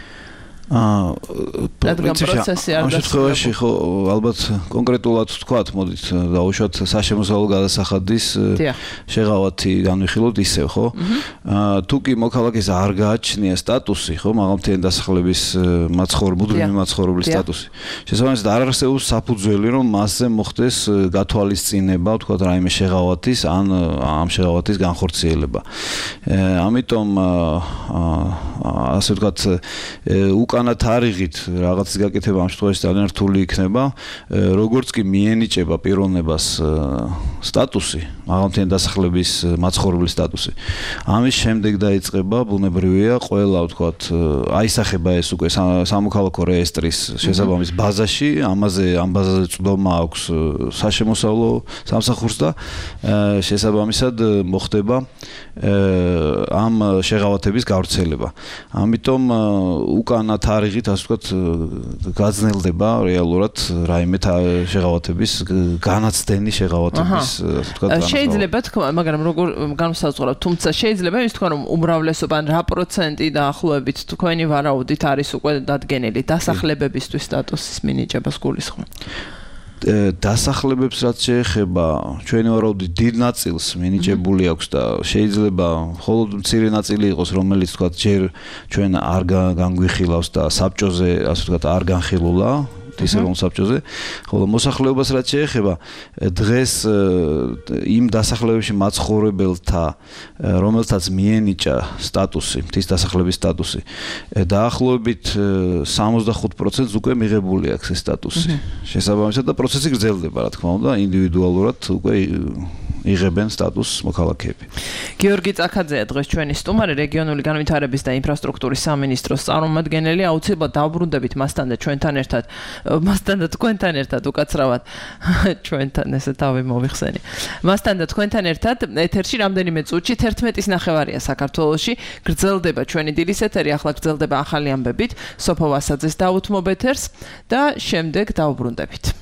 აა პროცესი არ შემთხვევაში ხო ალბათ კონკრეტულად ვთქვათ, მოდით დავუშვათ საშემოსავლო გადასახადის შეღავათი განვიხილოთ ისევ, ხო? აა თუ კი მოქალაქეს არ გააჩნია სტატუსი, ხო, მაღალმთიანი დასახლების მაცხოვრებელი, მუდმივი მაცხოვრებლის სტატუსი. შესაბამისად არ არსებობს საფუძველი, რომ მასზე მოხდეს გათვალისწინება, ვთქვათ, რაიმე შეღავათის ან ამ შეღავათის განხორციელება. ამიტომ ასე ვთქვათ, უკან უკანა თარიღით რაღაცის გაკეთება ამ შემთხვევაში ძალიან რთული იქნება, როგორც კი მიენიჭება პიროვნებას სტატუსი, მაღალმთიანი დასახლების მაცხოვრებლის სტატუსი. ამის შემდეგ დაიწყება ბუნებრივია ყველა, ვთქვათ, აისახება ეს უკვე სამოქალაქო რეესტრის შესაბამის ბაზაში, ამაზე ამ ბაზაზე წვდომა აქვს საშემოსავლო სამსახურს და შესაბამისად მოხდება ამ შეღავათების გავრცელება. ამიტომ უკანა თარიღით, ასე ვთქვათ, გაძნელდება რეალურად რაიმე შეღავათების განაცდენი შეღავათების, ასე ვთქვათ, შეიძლება თქვა, მაგრამ როგორ განვსაზღვრავთ, თუმცა შეიძლება ის თქვა, რომ უმრავლესობა რა პროცენტი დაახლოებით თქვენი ვარაუდით არის უკვე დადგენილი დასახლებებისთვის სტატუსის მინიჭებას გულისხმობ. დასახლებებს რაც შეეხება ჩვენი ვარაუდით დიდ ნაწილს მინიჭებული აქვს და შეიძლება მხოლოდ მცირე ნაწილი იყოს რომელიც თქვა ჯერ ჩვენ არ განგვიხილავს და საბჭოზე ასე ვთქვათ არ განხილულა ისე რომ საბჭოზე ხოლო მოსახლეობას რაც შეეხება დღეს იმ დასახლებებში მაცხოვრებელთა რომელთაც მიენიჭა სტატუსი მთის დასახლების სტატუსი დაახლოებით სამოცდახუთ პროცენტს უკვე მიღებული აქვს ეს სტატუსი შესაბამისად და პროცესი გრძელდება რა თქმა უნდა ინდივიდუალურად უკვე იღებენ სტატუსს მოქალაქეები. გიორგი წაქაძეა დღეს ჩვენი სტუმარი რეგიონული განვითარების და ინფრასტრუქტურის სამინისტროს წარმომადგენელი აუცილებლად დავბრუნდებით მასთან და ჩვენთან ერთად მასთან და თქვენთან ერთად უკაცრავად ჩვენთან ესე თავი მოვიხსენი. მასთან და თქვენთან ერთად ეთერში რამდენიმე წუთში თერთმეტის ნახევარია საქართველოში გრძელდება ჩვენი დილის ეთერი ახლა გრძელდება ახალი ამბებით სოფო ვასაძეს დაუთმობ ეთერს და შემდეგ დავბრუნდებით.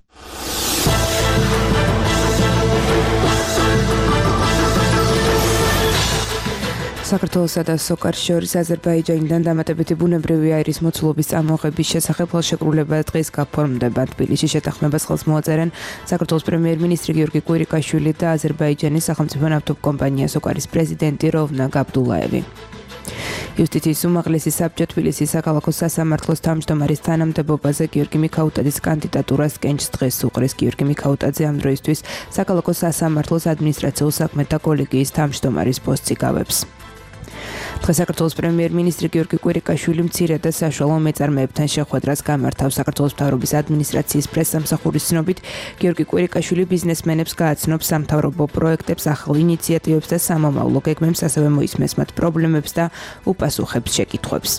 საქართველოსა და სოკარს შორის აზერბაიჯანიდან დამატებითი ბუნებრივი აირის მოცულობის წარმოღების შესახებ ხელშეკრულება დღეს გაფორმდება. თბილისში შეთანხმებას ხელს მოაწერენ საქართველოს პრემიერ-მინისტრი გიორგი კვირიკაშვილი და აზერბაიჯანის სახელმწიფო ნავთობკომპანია სოკარის პრეზიდენტი როვნა გაბდულაევი. იუსტიციის უმაღლესი საბჭო თბილისის საქალაქო სასამართლოს თავმჯდომარის თანამდებობაზე გიორგი მიქაუტაძის კანდიდატურას კენჭს დღეს უყრის. გიორგი მიქაუტაძე ამ დროისთვის საქალაქო სასამართლოს ადმინისტრაციულ საქმეთა კოლეგიის თავმჯდომარის პოსტს იკავებს. დღეს საქართველოს პრემიერ-მინისტრი გიორგი კვირიკაშვილი მცირე და საშუალო მეწარმეებთან შეხვედრას გამართავს. საქართველოს მთავრობის ადმინისტრაციის პრესსამსახურის ცნობით გიორგი კვირიკაშვილი ბიზნესმენებს გააცნობს სამთავრობო პროექტებს, ახალ ინიციატივებს და სამომავლო გეგმებს, ასევე მოისმენს მათ პრობლემებს და უპასუხებს შეკითხვებს.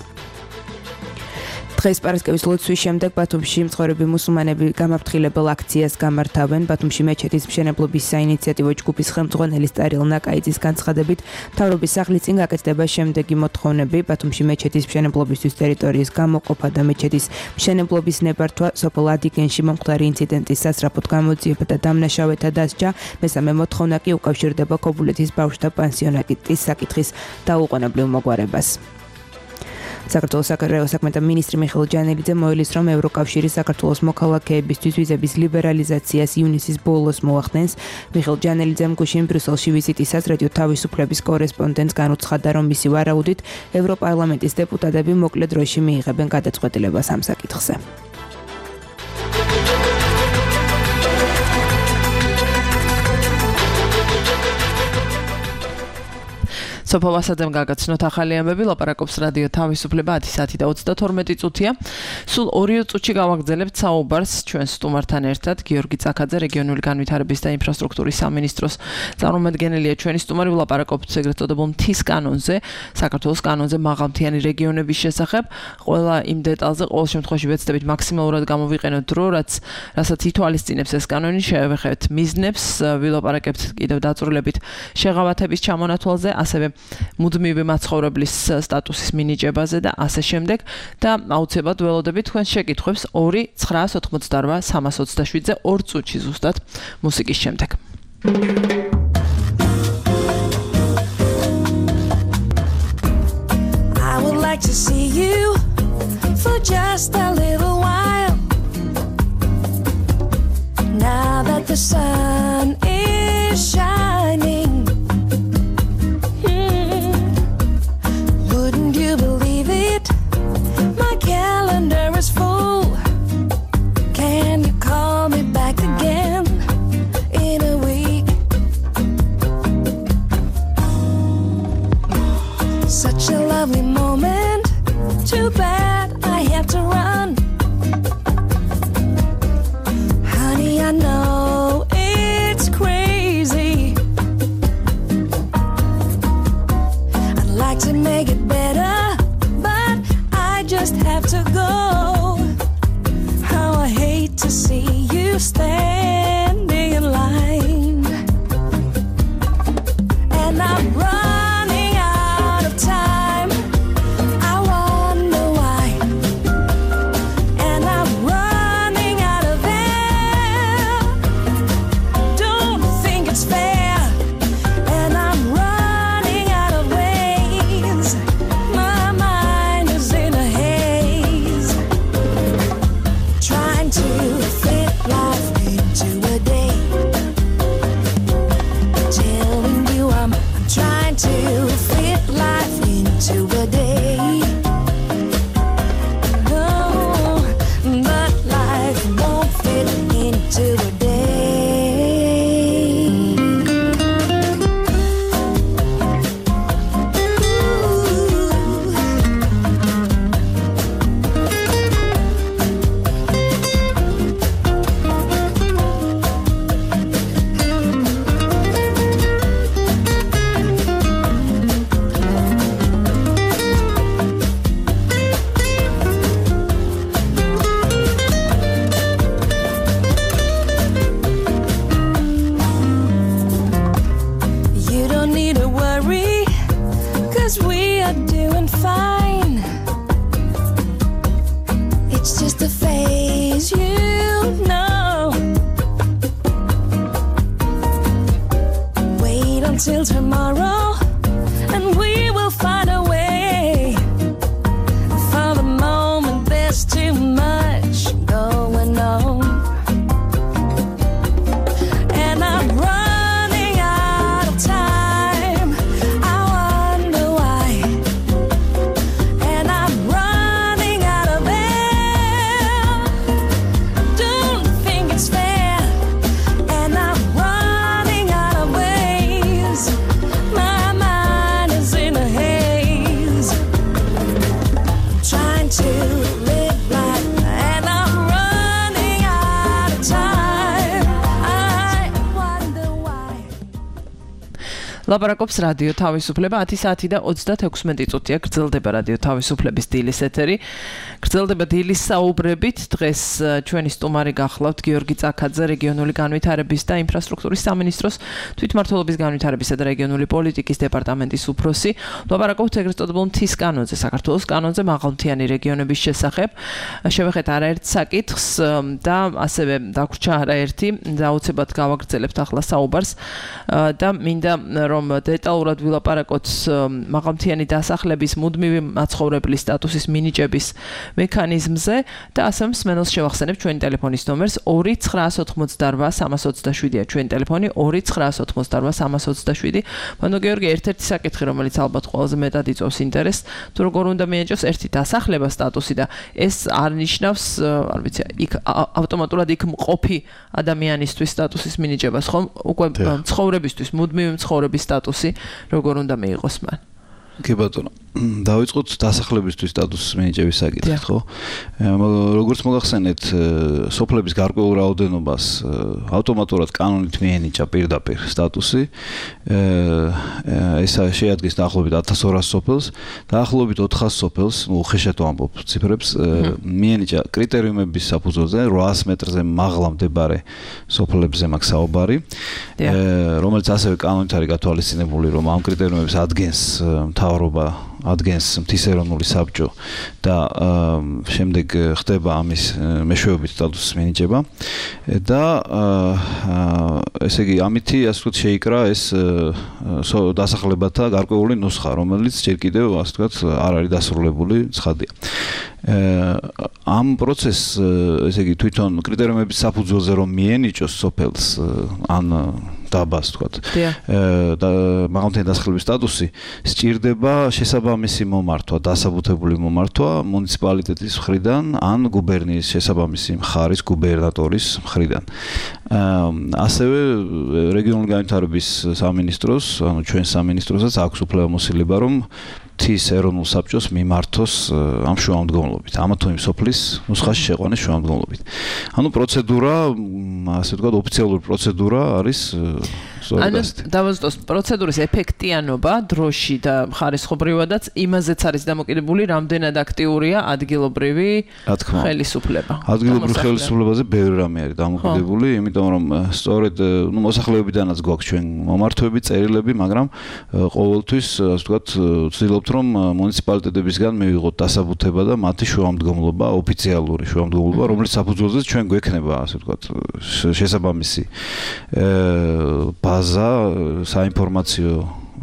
დღეს პარასკევის ლოცვის შემდეგ ბათუმში მცხოვრები მუსულმანები გამაფრთხილებელ აქციას გამართავენ. ბათუმში მეჩეთის მშენებლობის საინიციატივო ჯგუფის ხელმძღვანელი სტარილ ნაკაიძის განცხადებით მთავრობის სახლის წინ გაკეთდება შემდეგი მოთხოვნები: ბათუმში მეჩეთის მშენებლობისთვის ტერიტორიის გამოყოფა და მეჩეთის მშენებლობის ნებართვა, სოფელ ადიგენში მომხდარი ინციდენტის სასწრაფოდ გამოძიება და დამნაშავეთა დასჯა. მესამე მოთხოვნა კი უკავშირდება ქობულეთის ბავშვთა პანსიონატის საკითხის დაუყოვნებლივ მოგვარებას. საქართველოს საგარეო საქმეთა მინისტრი მიხეილ ჯანელიძე მოელის, რომ ევროკავშირი საქართველოს მოქალაქეებისთვის ვიზების ლიბერალიზაციას ივნისის ბოლოს მოახდენს. მიხეილ ჯანელიძემ გუშინ ბრიუსელში ვიზიტისას რადიო თავისუფლების კორესპონდენტს განუცხადა, რომ მისი ვარაუდით ევროპარლამენტის დეპუტატები მოკლე დროში მიიღებენ გადაწყვეტილებას ამ საკითხზე. სოფო ვასაძემ გაგაცნოთ ახალი ამბები, ლაპარაკობს რადიო თავისუფლება ათი საათი და ოცდათორმეტი წუთია. სულ ორი წუთში გავაგრძელებთ საუბარს ჩვენ სტუმართან ერთად. გიორგი წაქაძე, რეგიონული განვითარების და ინფრასტრუქტურის სამინისტროს წარმომადგენელია ჩვენი სტუმარი. ვლაპარაკობთ ეგრეთ წოდებულ მთის კანონზე, საქართველოს კანონზე მაღალმთიანი რეგიონების შესახებ. ყველა იმ დეტალზე ყოველ შემთხვევაში ვეცდებით მაქსიმალურად გამოვიყენოთ დრო, რაც რასაც ითვალისწინებს ეს კანონი, შევეხებთ მიზნებს, ვილაპარაკებთ კიდევ დაწვრილებით შეღავათების ჩამონათვალზე, ასევე მუდმივი მაცხოვრებლის სტატუსის მინიჭებაზე და ასე შემდეგ და აუცილებლად ველოდებით თქვენს შეკითხვებს ორი ცხრაას ოთხმოცდარვა სამას ოცდაშვიდზე ორ წუთში ზუსტად მუსიკის შემდეგ. I would like to see you for just a little while. Now that the sun is shining, you believe it? My calendar is full. Can you call me back again in a week? Such a lovely moment. Too bad I have to run. Honey, I know it's crazy. I'd like to make it better, just have to go. How I hate to see you standing in line, and I'm running out of time. I wonder why, and I'm running out of air. Don't think it's fair, and I'm running out of ways. My mind is in a trying to fit life to fit life into a day. No, but life won't fit into a day. You don't need to worry, 'cause we are doing fine. It's just a phase, you know. Wait until tomorrow, and we will find a way. For the moment, there's too much going on. And I'm running out of time. I wonder why. And I'm running out of air. Don't think it's fair. And I'm running out of ways. My mind is in a haze. Trying to live life, and I'm running out of time. I wonder why. ლაპარაკობს რადიო თავისუფლება ათი საათი და ოცდაექვსმეტი წუთია გრძელდება რადიო თავისუფლების დილის ეთერი. გრძელდება დილის საუბრებით. დღეს э, ჩვენი სტუმარი გახლავთ გიორგი წაქაძე, რეგიონული განვითარების და ინფრასტრუქტურის სამინისტროს თვითმმართველობის განვითარებისა და რეგიონული პოლიტიკის დეპარტამენტის უფროსი. ლაპარაკობთ ეგრეთ წოდებულ მთის კანონზე, საქართველოს კანონზე მაღალმთიანი რეგიონების შესახებ. შევეხეთ არაერთ საკითხს э, და ასევე დაგვრჩა არაერთი და აუცილებლად გავაგრძელებთ ახლა საუბარს э, და მინდა რომ დეტალურად ვილაპარაკოთ э, მაღალმთიანი დასახლების მუდმივი მაცხოვრებლის სტატუსის მინიჭების მექანიზმზე და ასევე მსმენელს შევახსენებ ჩვენი ტელეფონის ნომერს ორი ცხრაას ოცდაოთხმოცდარბა სამას ოცდაშვიდია ჩვენი ტელეფონი ორი ცხრაას ოცდაოთხმოცდარბა სამას ოცდაშვიდი. მანო გიორგი, ერთ-ერთი საკითხი, რომელიც ალბათ ყველაზე მეტად იწვევს ინტერესს, თუ როგორ უნდა მიენიჭოს ერთი დასახლება სტატუსი და ეს არ ნიშნავს, э, არ ვიცი, იქ ა- ავტომატურად იქ მყოფი ადამიანისთვის სტატუსის მინიჭებას, ხომ? უკვე დიახ. მცხოვრებისთვის, მუდმივი მცხოვრების სტატუსი როგორ უნდა მიიღოს მან? კი ბატონო, დავიწყოთ დასახლებისთვის სტატუსის მინიჭების საკითხით, ხო? Ε, მო- როგორც მოგახსენეთ, э, სოფლების გარკვეულ რაოდენობას э, ავტომატურად კანონით მიენიჭა პირდაპირ სტატუსი. э, э, ეს შეადგენს დაახლოებით ათას ორას სოფელს, დაახლოებით ოთხას სოფელს, ну, უხეშად ვამბობ ციფრებს, э, მიენიჭა კრიტერიუმების საფუძველზე რვაას მეტრზე მაღლა მდებარე სოფლებზე მაქვს საუბარი, э, რომელიც ასევე კანონით არის გათვალისწინებული, რომ ამ კრიტერიუმებს ადგენს э, მთავრობა ადგენს მთის ეროვნული საბჭო და აა, შემდეგ э, ხდება ამის э, მეშვეობით სტატუსის მინიჭება და აა, ესე იგი ამითი ასე ვთქვათ შეიკრა ეს э, სო- დასახლებათა გარკვეული ნუსხა, რომელიც ჯერ კიდევ ასე ვთქვათ არ არის დასრულებული ცხადია. э, ამ პროცესს э, ესე იგი თვითონ კრიტერიუმების საფუძველზე რომ მიენიჭოს სოფელს э, ან э, დაბას ვთქვათ დიახ. э, და მაღალმთიანი დასახლების სტატუსი სჭირდება შესაბამისი მომართვა, დასაბუთებული მომართვა მუნიციპალიტეტის მხრიდან ან გუბერნიის შესაბამისი მხარის გუბერნატორის მხრიდან. Э, ასევე რეგიონული განვითარების სამინისტროს, ანუ ჩვენ სამინისტროსაც აქვს უფლებამოსილება, რომ მთის ეროვნულ საბჭოს მიმართოს э, ამ შუამდგომლობით, ამა თუ იმ სოფლის ნუსხაში შეყვანის შუამდგომლობით. ანუ პროცედურა, მ, ასე ვთქვათ, ოფიციალური პროცედურა არის э, სწორედ ანუ ასეთი. დავაზუსტოს პროცედურის ეფექტიანობა დროში და ხარისხობრივადაც იმაზეც არის დამოკიდებული, რამდენად აქტიურია ადგილობრივი რა თქმა უნდა. ხელისუფლება. ადგილობრივ გამოსახლება. ხელისუფლებაზე ბევრი რამე არის დამოკიდებული, იმიტომ რომ э, სწორედ э, ნუ მოსახლეობიდანაც გვაქვს ჩვენ მომართვები, წერილები, მაგრამ э, ყოველთვის ასე ვთქვათ э, ვცდილობთ რომ э, მუნიციპალიტეტებისგან მივიღოთ დასაბუთება და მათი შუამდგომლობა, ოფიციალური შუამდგომლობა, რომელიც საფუძველზეც ჩვენ გვექნება ასე ვთქვათ შ- შესაბამისი э, ბაზა, э, საინფორმაციო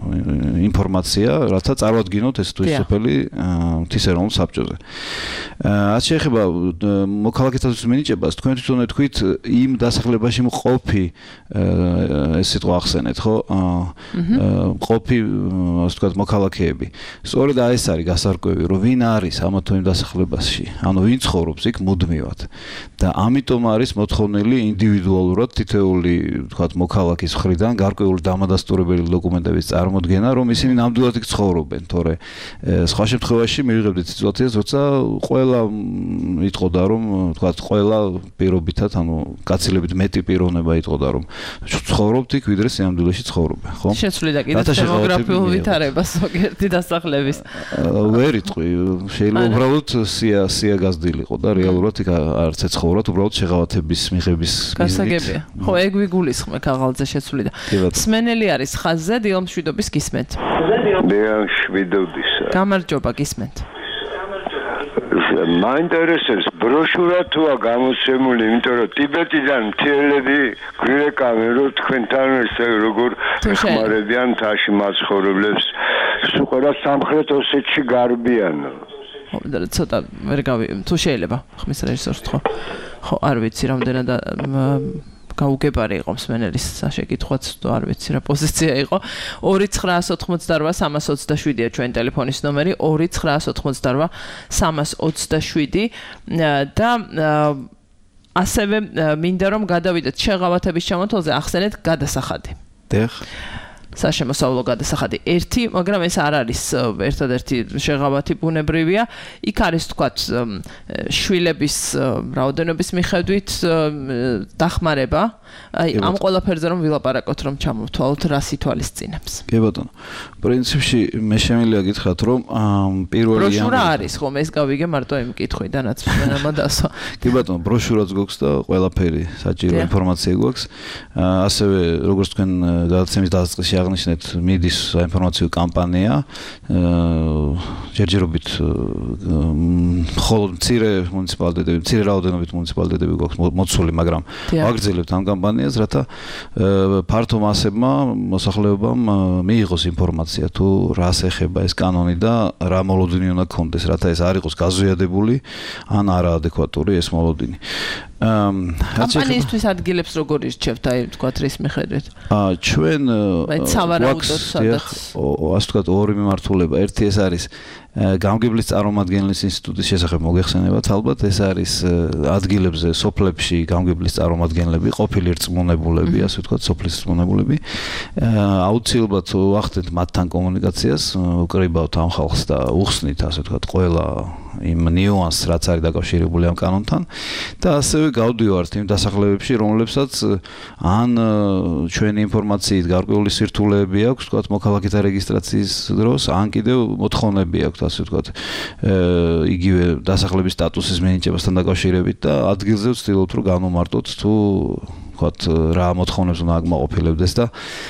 ინფორმაცია, რათა წარმოადგინოთ ეს თუ ის სოფელი მთის ეროვნულ საბჭოზე. რაც შეეხება მოქალაქეთათვის მინიჭებას, თქვენ თვითონ თქვით იმ დასახლებაში მყოფი ეს სიტყვა ახსენეთ, ხო? მყოფი, ასე ვთქვათ, მოქალაქეები. სწორედ ეს არის გასარკვევი, რომ ვინ არის ამა თუ იმ დასახლებაში, ანუ ვინ ცხოვრობს იქ მუდმივად. და ამიტომ არის მოთხოვნილი ინდივიდუალურად თითოეული, ვთქვათ, მოქალაქის მხრიდან გარკვეული დამადასტურებელი დოკუმენტების წარმოდგენა, რომ ისინი ნამდვილად იქ ცხოვრობენ, თორე სხვა შემთხვევაში მივიღებდით სიტუაციას, როცა ყველა იტყოდა, რომ ვთქვათ, ყველა პირობითად, ანუ გაცილებით მეტი პიროვნება იტყოდა, რომ ცხოვრობთ იქ, ვიდრე სიამდვილეში ცხოვრობენ, ხო? შეცვლიდა კიდე დემოგრაფიულ ვითარებას ზოგიერთი დასახლების. ვერ იტყვი, შეიძლება უბრალოდ სია სია გაზრდილიყო და რეალურად იქ არც ეცხოვრათ, უბრალოდ შეღავათების მიღების გასაგებია. ხო, ეგ ვიგულისხმე ქაღალდზე შეცვლიდა. სმენელი არის ხაზზე, დილამ შვიდობის გისმენთ. დილამ შვიდობის. გამარჯობა, გისმენთ. მაინტერესებს ბროშურა თუა გამოცემული, იმიტომ რომ ტიბეტიდან მთიელები გვირეკავენ, რომ თქვენთან ესე როგორ ხმარებიან თაში მაცხოვრებლებს, სულ ყველა სამხრეთ ოსეთში გარბიან. ხო, და ცოტა ვერ გავი, თუ შეიძლება ხმის რეჟისორს თქო. ხო, არ ვიცი რამდენად გაუგებარი იყო მსმენელის შეკითხვაც, არ ვიცი რა პოზიცია იყო. ორი ცხრაას ოთხმოცდარვა სამას ოცდაშვიდია ჩვენი ტელეფონის ნომერი, ორი ცხრაას ოთხმოცდარვა სამას ოცდაშვიდი და ასევე მინდა რომ გადავიდეთ შეღავათების ჩამოთვალზე, ახსენეთ გადასახადი. დიახ. საშემოსავლო გადასახადი ერთი, მაგრამ ეს არ არის ერთადერთი შეღავათი ბუნებრივია. იქ არის თქვათ შვილების რაოდენობის მიხედვით დახმარება. აი ამ ყველაფერზე რომ ვილაპარაკოთ, რომ ჩამოვთვალოთ რა სითვალისწინებს. კი ბატონო. პრინციპში მე შემიძლია გითხრათ, რომ პირველი ბროშურა არის, ხომ ეს გავიგე მარტო იმ კითხვიდანაც მენამა დასვა. კი ბატონო, ბროშურაც გვაქვს და ყველაფერი საჭირო ინფორმაცია გვაქვს. ასევე როგორც თქვენ გადაცემის დასაწყისში აღნიშნეთ, მიდის საინფორმაციო კამპანია. ჯერჯერობით მხოლოდ მცირე მუნიციპალიტეტები, მცირე რაოდენობით მუნიციპალიტეტები გვაქვს მოცული, მაგრამ ვაგრძელებთ ამ კამპანიას, რათა ფართო მასებმა, მოსახლეობამ მიიღოს ინფორმაცია თუ რას ეხება ეს კანონი და რა მოლოდინი უნდა ქონდეს, რათა ეს არ იყოს გაზვიადებული ან არაადეკვატური ეს მოლოდინი. კამპანიისთვის ადგილებს როგორ ირჩევთ, აი თქვათ რის მიხედვით? აა ჩვენ სავარაუდოდ სადაც ასე ვთქვათ ორი მიმართულება. ერთი ეს არის გამგებლის წარმომადგენლის ინსტიტუტის შესახებ მოგეხსენებათ, ალბათ ეს არის ადგილებზე, სოფლებში გამგებლის წარმომადგენლები, ყოფილი რწმუნებულები, ასე ვთქვათ, სოფლის რწმუნებულები. აუცილებლად ვახდენთ მათთან კომუნიკაციას, ვკრიბავთ ამ ხალხს და უხსნით, ასე ვთქვათ, ყველა იმ ნიუანსს, რაც არის დაკავშირებული ამ კანონთან და ასევე გავდივართ იმ დასახლებებში, რომლებსაც ან ჩვენი ინფორმაციით გარკვეული სირთულეები აქვს, ვთქვათ, მოქალაქეთა რეგისტრაციის დროს, ან კიდევ მოთხოვნები აქვს, ასე ვთქვათ, იგივე დასახლების სტატუსის მინიჭებასთან დაკავშირებით და ადგილზე ვცდილობთ, რომ განვმარტოთ თუ ვთქვათ, რა მოთხოვნებს უნდა აკმაყოფილებდეს და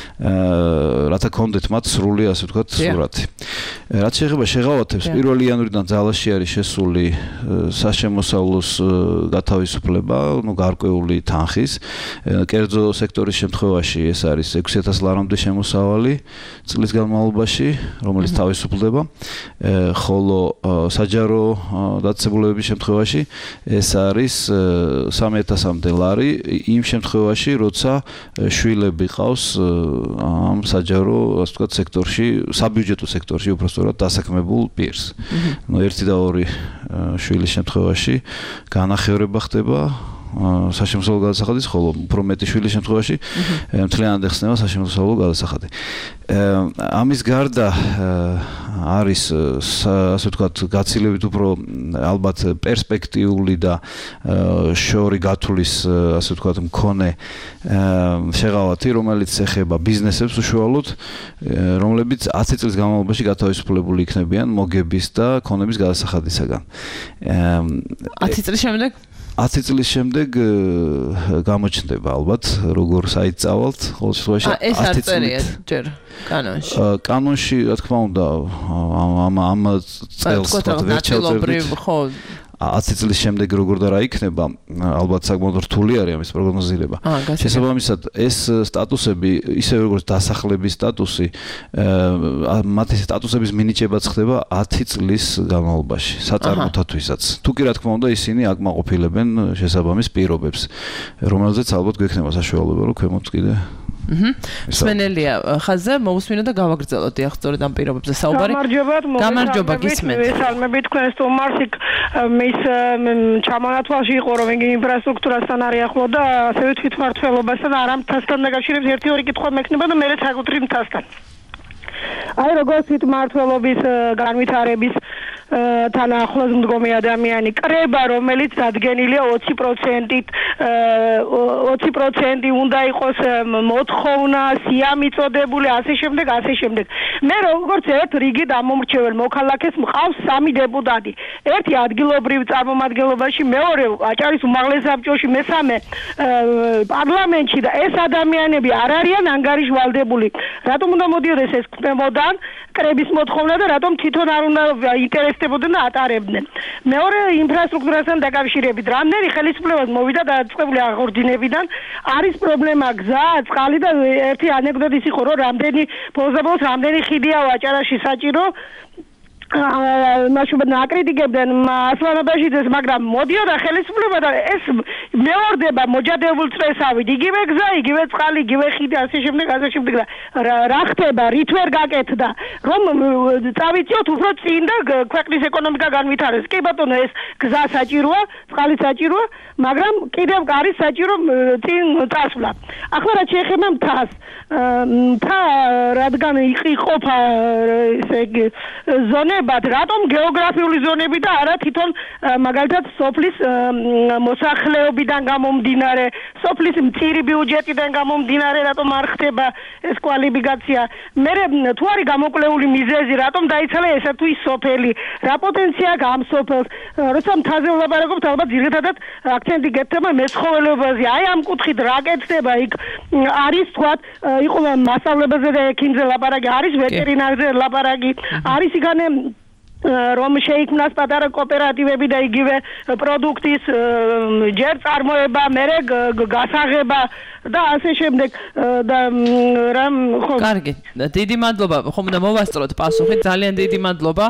რათა კონდეთ მათ სრული, ასე ვთქვათ, სურათი. რაც შეეხება შეღავათებს, პირველი იანვრიდან ძალაში არის შესული საშემოსავლოს გათავისუფლება, ну გარკვეული თანხის. კერძო სექტორის შემთხვევაში ეს არის ექვსი ათას ლარამდე შემოსავალი წლის განმავლობაში, რომელიც თავისუფლდება. ხოლო საჯარო დაწესებულებების შემთხვევაში ეს არის სამი ათასამდე ლარი იმ შემთხვევაში, როცა შვილები ყავს ამ საჯარო, ასე ვთქვათ, სექტორში, საბიუჯეტო სექტორში უბრალოდ დასაქმებულ პირს. ნუ ერთი და ორი შვილის შემთხვევაში განახევრება ხდება საშემოსავლო გადასახადის, ხოლო უფრო მეტი შვილის შემთხვევაში მთლიანად ეხსნება საშემოსავლო გადასახადი. ამის გარდა არის, ასე ვთქვათ, გაცილებით უფრო ალბათ პერსპექტიული და შორი გათვლის, ასე ვთქვათ, მქონე შეღავათი, რომელიც ეხება ბიზნესებს უშუალოდ, რომლებიც ათი წლის განმავლობაში გათავისუფლებული იქნებიან მოგების და ქონების გადასახადისაგან. ათი წლის შემდეგ? ათი წლის შემდეგ გამოჩნდება ალბათ, როგორ საიტწავალთ, ყოველ შემთხვევაში ეს არ წერია ჯერ კანონში. კანონში, რა თქმა უნდა, ამ ამ წელს ვთქვათ, ვერ ჩავწერდით. ხო, ათი წლის შემდეგ როგორ და რა იქნება, ალბათ საკმაოდ რთული არის ამის პროგნოზირება. შესაბამისად, ეს სტატუსები, ისე როგორც დასახლების სტატუსი, მათი სტატუსების მინიჭებაც ხდება ათი წლის განმავლობაში, საწარმოთათვისაც. თუ კი რა თქმა უნდა, ისინი აკმაყოფილებენ შესაბამის პირობებს, რომელზეც ალბათ გვექნება საშუალება, რომ ქვემოთ კიდე აჰა. სმენელია, ხაზზე მოусმინო და გავაგრძელოთ დიახ, სწორედ ამ პირობებზე საუბარი. გამარჯობა, გისმენთ. ესალმები თქვენ სტუმარს იქ მის ჩამონათვალში იყო, რომ იგი ინფრასტრუქტურასთან არის ახლო და ასევე თვითმმართველობასთან არ ამ მთასთან დაკავშირებს ერთი ორი კითხვა მექნება და მე საკუთრივ მთასთან. აი როგორც თვითმმართველობის განვითარების თან ახლოს მდგომი ადამიანი კრება, რომელიც დადგენილია ოცი პროცენტით, ოცი პროცენტი უნდა იყოს მოთხოვნა, სიამიწოდებული, ასე შემდეგ, ასე შემდეგ. მე როგორც ერთ რიგით ამომრჩეველ მოქალაქეს მყავს სამი დეპუტატი. ერთი ადგილობრივ წარმომადგენლობაში, მეორე აჭარის უმაღლეს საბჭოში, მესამე პარლამენტში და ეს ადამიანები არ არიან ანგარიშვალდებული. რატომ უნდა მოდიოდეს ეს კრებოდან, კრების მოთხოვნა და რატომ თვითონ არ უნდა ინტერესდებოდნენ და ატარებდნენ. მეორე ინფრასტრუქტურასთან დაკავშირებით, რამდენი ხელისუფლებას მოვიდა დაწყებული აღორძინებიდან, არის პრობლემა გზა, წყალი და ერთი ანეკდოტის იყო, რომ რამდენი პოზაბოს, რამდენი ხიდია აჭარაში საჭირო მაშინ აკრიტიკებდნენ ასლანაბაშიძეს, მაგრამ მოდიოდა ხელისუფლება და ეს მეორდება მოჯადებულ წესავით, იგივე გზა, იგივე წყალი, იგივე ხიდი, ასე შემდეგ, ასე შემდეგ და რა ხდება, რით ვერ გაკეთდა, რომ წავიწიოთ უფრო წინ და ქვეყნის ეკონომიკა განვითარდეს. კი ბატონო, ეს გზა საჭიროა, წყალი საჭიროა, მაგრამ კიდევ არის საჭირო წინ წასვლა. ახლა რა შეეხება მთას, მთა რადგან იყოფა ესე იგი ზონებად, რატომ გეოგრაფიული ზონები და არა თვითონ მაგალითად სოფლის მოსახლეობიდან გამომდინარე, სოფლის მწირი ბიუჯეტიდან გამომდინარე, რატომ არ ხდება ეს კვალიფიკაცია. მე თუ არის გამოკვლეული მიზეზი, რატომ დაიცალა ესა თუ ის სოფელი, რა პოტენცია აქვს ამ სოფელს, როცა მთაზე ვლაპარაკობთ, ალბათ ძირითადად აქცენტი გეთება მეცხოველეობაზე. აი ამ კუთხით რა კეთდება იქ, არის თქვათ იყო მასწავლებელზე და ექიმზე ლაპარაკი, არის ვეტერინარზე ლაპარაკი, არის იქანე რომ შეიქმნას პატარა კოოპერატივები და იგივე პროდუქტის ჯერ წარმოება, მერე გასაღება და ასე შემდეგ და რამ ხო. კარგი, დიდი მადლობა, ხომ და მოვასწროთ პასუხი, ძალიან დიდი მადლობა.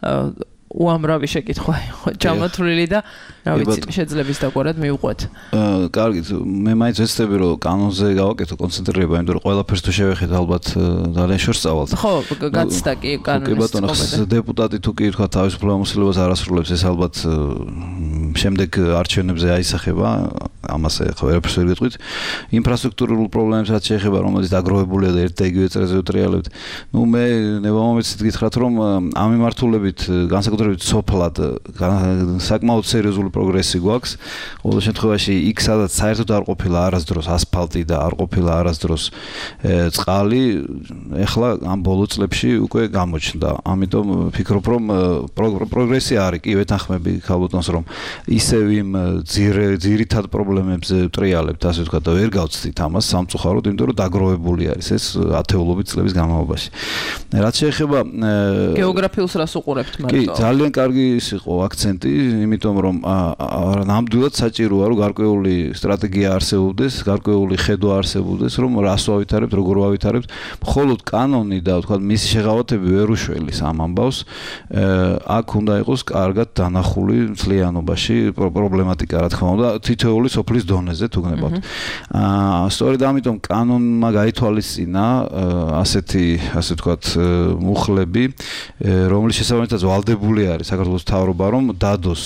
უამრავი შეკითხვა იყო ჩამოთვლილი და რა ვიცი შეძლებს დაგვარად მივყვეთ. აა კარგი, მე მაინც ვეცდები რომ კანონზე გავაკეთო კონცენტრირება, იმიტომ რომ ყველაფერს თუ შევეხეთ ალბათ ძალიან შორს წავალთ. ხო, გაცდა კი კანონის. კი ბატონო, დეპუტატი თუ კი თქვა თავისუფლება მოსილებას არ ასრულებს, ეს ალბათ შემდეგ არჩევნებზე აისახება, ამას ხო ვერაფერს ვერ გეტყვით. ინფრასტრუქტურულ პრობლემებს რაც შეეხება, რომელიც დაგროვებულია და ერთ და იგივე წრეზე ვუტრიალებთ. ნუ მე ნებამომეცით გითხრათ, რომ ამ მიმართულებით განსაკუთრებით სოფლად საკმაოდ სერიოზული პროგრესი გვაქვს. ყოველ შემთხვევაში იქ სადაც საერთოდ არ ყოფილა არასდროს ასფალტი და არ ყოფილა არასდროს წყალი, ეხლა ამ ბოლო წლებში უკვე გამოჩნდა. ამიტომ ვფიქრობ, რომ პროგრესი არის. კი ვეთანხმები ქალბატონს, რომ ისევ იმ ძირითად პრობლემებზე ვტრიალებთ, ასე ვთქვათ, და ვერ გავცდით ამას სამწუხაროდ, იმიტომ რომ დაგროვებული არის ეს ათეულობით წლების განმავლობაში. რაც შეეხება გეოგრაფიულს რას უყურებთ მარტო? კი, ძალიან კარგი ის იყო აქცენტი, იმიტომ რომ ნამდვილად საჭიროა რომ გარკვეული სტრატეგია არსებობდეს, გარკვეული ხედვა არსებობდეს, რომ რას ვავითარებთ, როგორ ვავითარებთ. მხოლოდ კანონი და ვთქვათ მისი შეღავათები ვერ უშველის ამ ამბავს. აქ უნდა იყოს კარგად დანახული მთლიანობაში პრობლემატიკა, რა თქმა უნდა, თითოეული სოფლის დონეზე თუ გნებავთ. აა სწორედ ამიტომ კანონმა გაითვალისწინა ასეთი, ასე ვთქვათ, მუხლები, რომლის შესაბამისად ვალდებული არის საქართველოს მთავრობა, რომ დადოს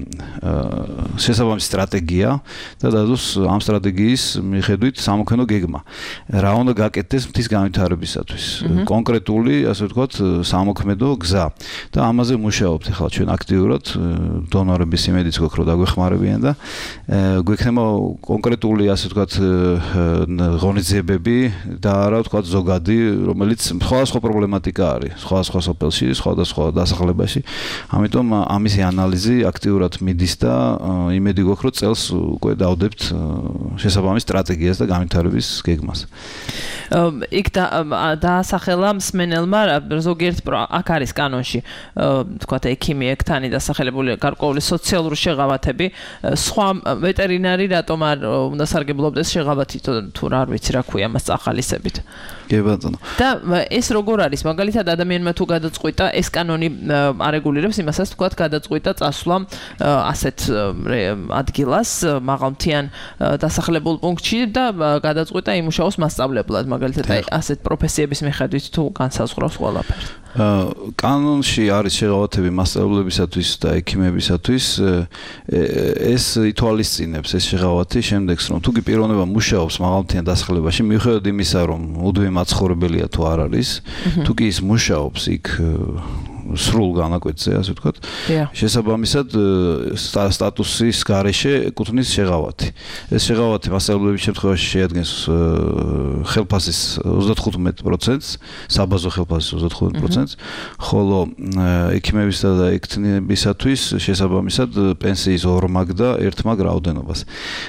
შესაბამისი სტრატეგია და დადოს ამ სტრატეგიის მიხედვით სამოქმედო გეგმა. რა უნდა გაკეთდეს მთის განვითარებისათვის. კონკრეტული, ასე ვთქვათ, სამოქმედო გზა. და ამაზე მუშაობთ ახლა ჩვენ აქტიურად, დონორების იმედი იმედიც გვაქვს რომ დაგვეხმარებიან და გვექნება კონკრეტული ასე ვთქვათ ღონისძიებები და არა ვთქვათ ზოგადი რომელიც სხვადასხვა პრობლემატიკა არის სხვადასხვა სოფელში სხვადასხვა დასახლებაში ამიტომ ამისი ანალიზი აქტიურად მიდის და იმედი გვაქვს რომ წელს უკვე დავდებთ შესაბამის სტრატეგიას და განვითარების გეგმას იქ დაასახელა მსმენელმა ზოგიერთ აქ არის კანონში ვთქვათ ექიმიეკთან დასახელებული გარკვეული სოციალური შეღავათები სხვა ვეტერინარი რატომ არ უნდა სარგებლობდეს შეღავათით თუ რა არ ვიცი რა ქვია მას ახალისებით კი ბატონო და ეს როგორ არის მაგალითად ადამიანმა თუ გადაწყვიტა ეს კანონი არეგულირებს იმასაც ვთქვათ გადაწყვიტა წასვლა ასეთ ადგილას მაღალმთიან დასახლებულ პუნქტში და გადაწყვიტა იმუშაოს მასწავლებლად მაგალითად ასეთ პროფესიების მიხედვით თუ განსაზღვრავს ყველაფერს კანონში არის შეღავათები მასწავლებლებისათვის და ექიმებისათვის ეს ითვალისწინებს ეს შეღავათი შემდეგს რომ თუ კი პიროვნება მუშაობს მაღალმთიან დასახლებაში მიუხედავად იმისა რომ უდვე მაცხოვრებელია თუ არ არის თუ კი ის მუშაობს იქ სრულ განაკვეთზე ასე ვთქვათ შესაბამისად სტატუსის გარეშე ეკუთვნის შეღავათი ეს შეღავათი მასწავლებლების შემთხვევაში შეადგენს ხელფასის ოცდათხუთმეტ პროცენტს საბაზო ხელფასის ოცდათხუთმეტ პროცენტს ხოლო ექიმებისა და ექთნებისათვის შესაბამისად პენსიის ორმაგ და ერთმაგ რაოდენობას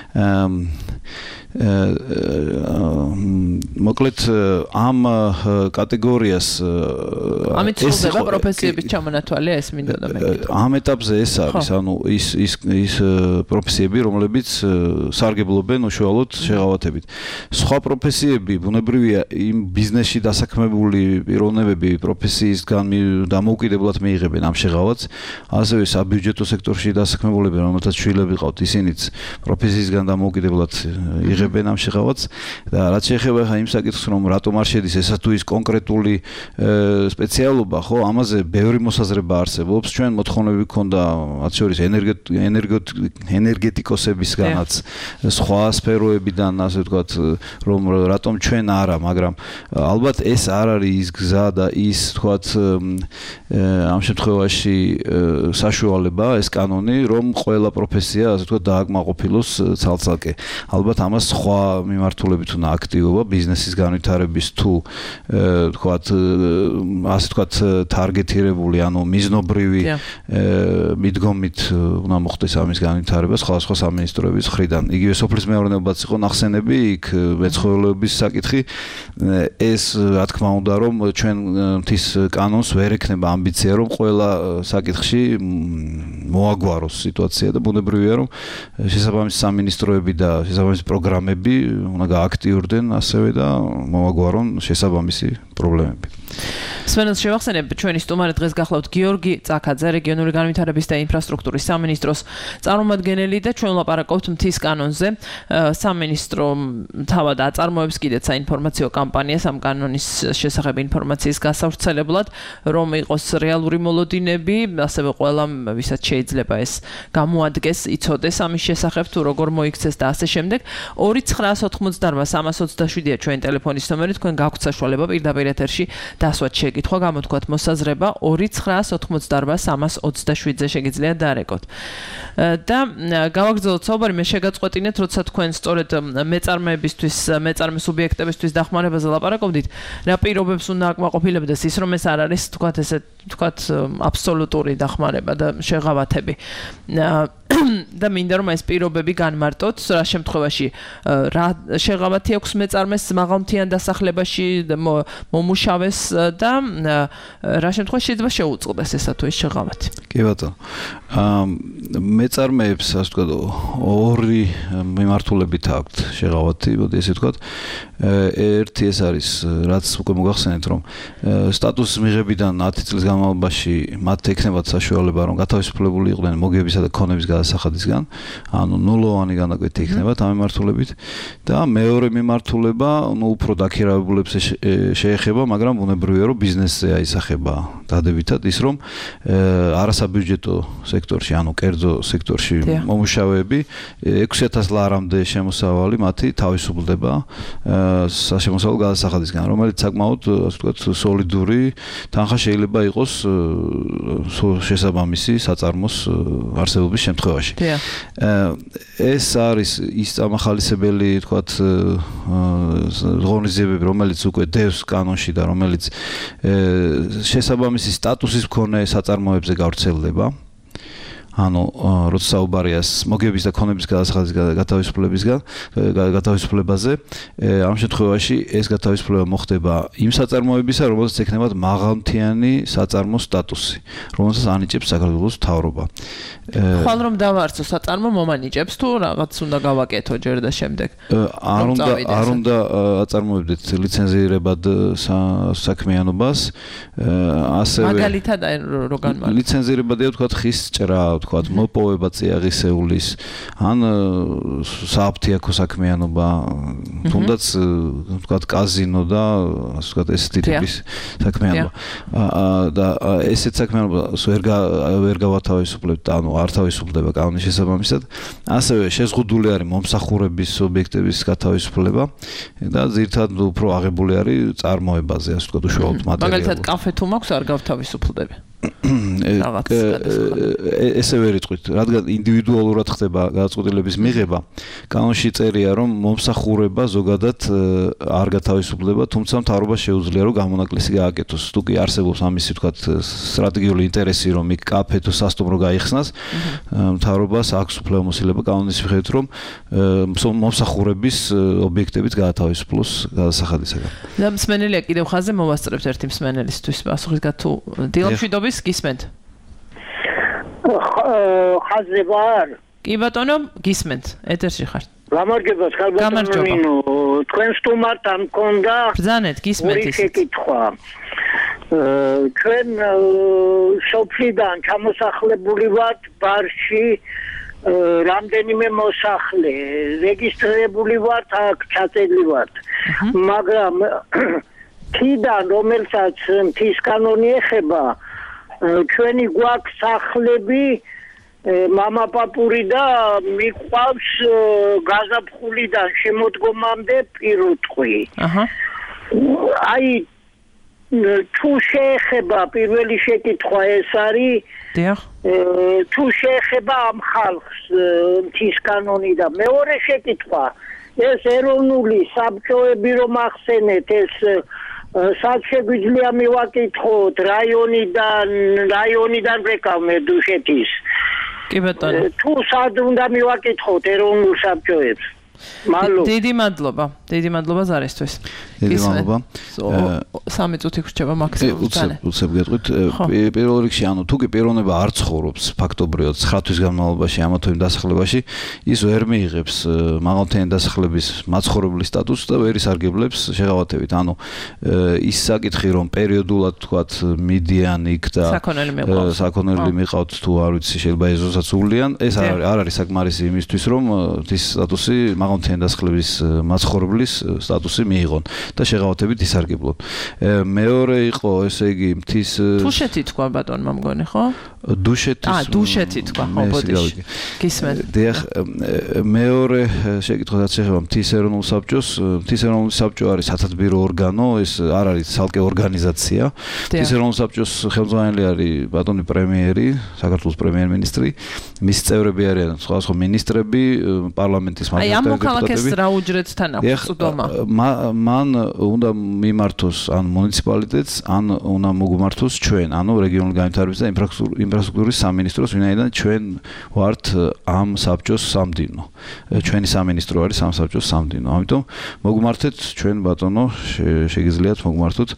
მოკლედ ამ კატეგორიას ამით სრულდება პროფესიების ჩამონათვალია ეს მინდოდა მე ამ ეტაპზე ეს არის ანუ ის ის ის პროფესიები რომლებიც სარგებლობენ უშუალოდ შეღავათებით სხვა პროფესიები ბუნებრივია იმ ბიზნესში დასაქმებული პიროვნებები პროფესიისგან დამოუკიდებლად მიიღებენ ამ შეღავათს ასევე საბიუჯეტო სექტორში დასაქმებულები რომელთაც შვილები ყავთ ისინიც პროფესიისგან დამოუკიდებლად იღებენ ამ შეღავათს და რაც შეეხება ხა იმ საკითხს რომ რატომ არ შედის ესა თუ ის კონკრეტული სპეციალობა ხო ამაზე ბევრი მოსაზრება არსებობს ჩვენ მოთხოვნები გქონდა მათ შორის ენერგეტიკოსებისგანაც სხვა სფეროებიდან ასე ვთქვათ რომ რატომ ჩვენ არა მაგრამ ალბათ ეს არ არის ის გზა და ის ვთქვათ ამ შემთხვევაში საშუალება ეს კანონი რომ ყველა პროფესია ასე ვთქვათ დააკმაყოფილოს ცალ-ცალკე ალბათ ამას სხვა მიმართულებით უნდა აქტივობა ბიზნესის განვითარების თუ ვთქვათ ასე ვთქვათ ტარგეტირებული ანუ მიზნობრივი მიდგომით უნდა მოხდეს ამის განვითარება სხვადასხვა სამინისტროების მხრიდან იგივე სოფლის მეურნეობაც იყო ნახსენები იქ მეცხოველეობის საკითხი ეს რა თქმა უნდა რომ ჩვენ მთის კანონს ვერ ექნება ამბიცია რომ ყველა საკითხში მოაგვაროს სიტუაცია და ბუნებრივია რომ შესაბამისი სამინისტროები და შესაბამისი პროგრამები უნდა გააქტიურდნენ ასევე და მოაგვარონ შესაბამისი პრობლემები სვენელს შევახსენებ ჩვენი სტუმარი დღეს გახლავთ გიორგი წაქაძე რეგიონული განვითარების და ინფრასტრუქტურის სამინისტროს წარმომადგენელი და ჩვენ ვლაპარაკობთ მთის კანონზე სამინისტრო თავად აწარმოებს კიდეც საინფორმაციო კამპანიას ამ კანონის შესახებ ინფორმაციის გასავრცელებლად რომ იყოს რეალური მოლოდინები ასევე ყველა ვისაც შეიძლება ეს გამოადგეს იცოდეს ამის შესახებ თუ როგორ მოიქცეს და ასე შემდეგ ორი ცხრაას ოთხმოცდაარბა სამას ოცდაშვიდია ჩვენი ტელეფონის ნომერი თქვენ გაქვთ საშუალება პირდაპირ ეთერში დასვათ შეგითხრა გამოთქვათ მოსაზრება ორი ცხრაას ოთხმოცდაარბა სამას ოცდაშვიდზე შეგიძლიათ დაარეკოთ და გავაგრძელოთ საუბარი მე შეგაწყვეტინეთ როცა თქვენ სწორედ მეწარმეებისთვის მეწარმე სუბიექტებისთვის დახმარებაზე ლაპარაკობდით რა პირობებს უნდა აკმაყოფილებდეს ის რომ ეს არ არის თქვათ ესე თქვათ აბსოლუტური დახმარება და შეღავათები და მინდა რომ ეს პირობები განმარტოთ რა შემთხვევაში რა შეღავათი აქვს მეწარმეს მაღალმთიან დასახლებაში მომუშავეს და რა შემთხვევაში შეიძლება შეუწყდეს ესა თუ ეს შეღავათი კი ბატონო მეწარმეებს ასე ვთქვათ ორი მიმართულებით აქვთ შეღავათი მოდი ესე ვთქვათ ერთი ეს არის რაც უკვე მოგახსენეთ რომ სტატუსის მიღებიდან ათი წლის განმავლობაში მათ ექნებათ საშუალება რომ გათავისუფლებული იყვნენ მოგებისა და ქონების გადასახადისგან ანუ ნულოვანი განაკვეთი იქნებათ ამ მიმართულებით და მეორე მიმართულება ნუ უფრო დაქირავებულებს შეეხება მაგრამ ბუნებრივია რომ ბიზნესზე აისახება დადებითად ის რომ არასაბიუჯეტო სექტორში, ანუ კერძო სექტორში მომუშავეები ექვსი ათას ლარამდე შემოსავალი მათი თავისუფლდება საშემოსავლო გადასახადისგან, რომელიც საკმაოდ ასე ვთქვათ სოლიდური თანხა შეიძლება იყოს შესაბამისი საწარმოს არსებობის შემთხვევაში. ეს არის ის წამახალისებელი ვთქვათ ღონისძიებები, რომელიც უკვე დევს კანონში და რომელიც შესაბამისი სტატუსის მქონე საწარმოებზე გავრცელდება. ანუ როცა საუბარია მოგების და ქონების გადასახადის გათავისუფლებისგან გათავისუფლებაზე, ამ შემთხვევაში ეს გათავისუფლება მოხდება იმ საწარმოებისა, რომელსაც ექნებათ მაღალმთიანი საწარმოს სტატუსი, რომელსაც ანიჭებს საქართველოს მთავრობა. ხვალ რომ დავარცო საწარმო მომანიჭებს თუ რაღაც უნდა გავაკეთო ჯერ და შემდეგ? არ უნდა არ უნდა აწარმოებდეთ ლიცენზირებად საქმიანობას, ასევე მაგალითად აი რო განმარტო. ლიცენზირებადია ვთქვათ ხის ჭრა, ვთქვათ მოპოვება წიაღისეულის, ან სააფთიაქო საქმიანობა, თუნდაც ვთქვათ კაზინო და ასე ვთქვათ ეს ტიპის საქმიანობა. და ესეთ საქმიანობას ვერ ვერ გავათავისუფლებთ, ანუ არ თავისუფლდება კანონის შესაბამისად. ასევე შეზღუდული არის მომსახურების ობიექტების გათავისუფლება და ძირითადად უფრო აღებული არის წარმოებაზე, ასე ვთქვათ, უშუალოდ მატერიალურად. მაგალითად კაფე თუ მაქვს არ გავთავისუფლდები. ესე ვერ იტყვით, რადგან ინდივიდუალურად ხდება გადაწყვეტილების მიღება, კანონში წერია, რომ მომსახურება ზოგადად არ გათავისუფლდება, თუმცა მთავრობა შეუძლია, რომ გამონაკლისი გააკეთოს. თუ კი არსებობს ამისი ვთქვათ სტრატეგიული ინტერესი, რომ იქ კაფე თუ სასტუმრო გაიხსნას, მთავრობას აქვს უფლებამოსილება კანონის მიხედვით, რომ მომსახურების ობიექტებით გაათავისუფლოს გადასახადისაგან. და მსმენელია კიდევ ხაზზე მოვასწრებთ ერთი მსმენელისთვის პასუხის თუ დილამშვიდობის გისმენთ? ხაზზე ვარ? კი ბატონო, გისმენთ. ეთერში ხართ. გამარჯობა, ხალბატონო, თქვენ სტუმართ ამ მქონდა ბრძანეთ, გისმენთ ის. შეკითხვა. ჩვენ სოფლიდან ჩამოსახლებული ვართ ბარში, რამდენიმე მოსახლე, რეგისტრირებული ვართ, აქ ჩაწერილი ვართ. მაგრამ თიდან რომელსაც მთის კანონი ეხება, ჩვენი გვაქვს სახლები მამაპაპური და მიყვავს გაზაფხულიდან შემოდგომამდე პირუტყვი. აი თუ შეეხება პირველი შეკითხვა ეს არის თუ შეეხება ამ ხალხს მთის კანონი და მეორე შეკითხვა ეს ეროვნული საბჭოები რომ ახსენეთ ეს სად შეგვიძლია მივაკითხოთ რაიონიდან რაიონიდან ვეკავმე დუშეთის კი ბატონო თუ სად უნდა მივაკითხოთ ეროვნულ საბჭოებს დიდი მადლობა დიდი მადლობა ზარისთვის დიდი მადლობა სამი წუთი გრჩება მაქსიმუმად უცებ გეტყვით პირველ რიგში ანუ თუ კი პიროვნება არ ცხოვრობს ფაქტობრივად ცხრა თვის განმავლობაში ამა თუ იმ დასახლებაში ის ვერ მიიღებს მაღალმთიანი დასახლების მაცხოვრებლის სტატუსს და ვერ ისარგებლებს შეღავათებით ანუ ის საკითხი რომ პერიოდულად თქვათ მიდიან იქ და საქონელი მიყავთ თუ არ ვიცი შეიძლება ეზოსაც უვლიან ეს არ არის საკმარისი იმისთვის რომ ის სტატუსი მაღალმთიანი დასახლების მაცხოვრებლის სტატუსი მიიღონ და შეღავათებით ისარგებლონ. მეორე იყო, ესე იგი, მთის დუშეთი თქვა ბატონმა მგონი, ხო? დუშეთის აა, დუშეთი თქვა, ხო, ბოდიში. გისმენთ. დიახ, მეორე შეკითხვაც შეეხება მთის ეროვნულ საბჭოს. მთის ეროვნული საბჭო არის სათათბირო ორგანო, ეს არ არის ცალკე ორგანიზაცია. მთის ეროვნულ საბჭოს ხელმძღვანელი არის ბატონი პრემიერი, საქართველოს პრემიერ-მინისტრი. მის წევრები არიან სხვადასხვა მინისტრები, პარლამენტის აი ამ მოქალაქეს რა უჯრედთან აქვს წვდომა? მან უნდა მიმართოს ან მუნიციპალიტეტს, ან უნდა მოგვმართოს ჩვენ, ანუ რეგიონული განვითარების და ინფრასტრუქტურის სამინისტროს, ვინაიდან ჩვენ ვართ ამ საბჭოს სამდინო. ჩვენი სამინისტრო არის ამ საბჭოს სამდინო. ამიტომ მოგვმართეთ ჩვენ ბატონო, შეგიძლიათ მოგვმართოთ.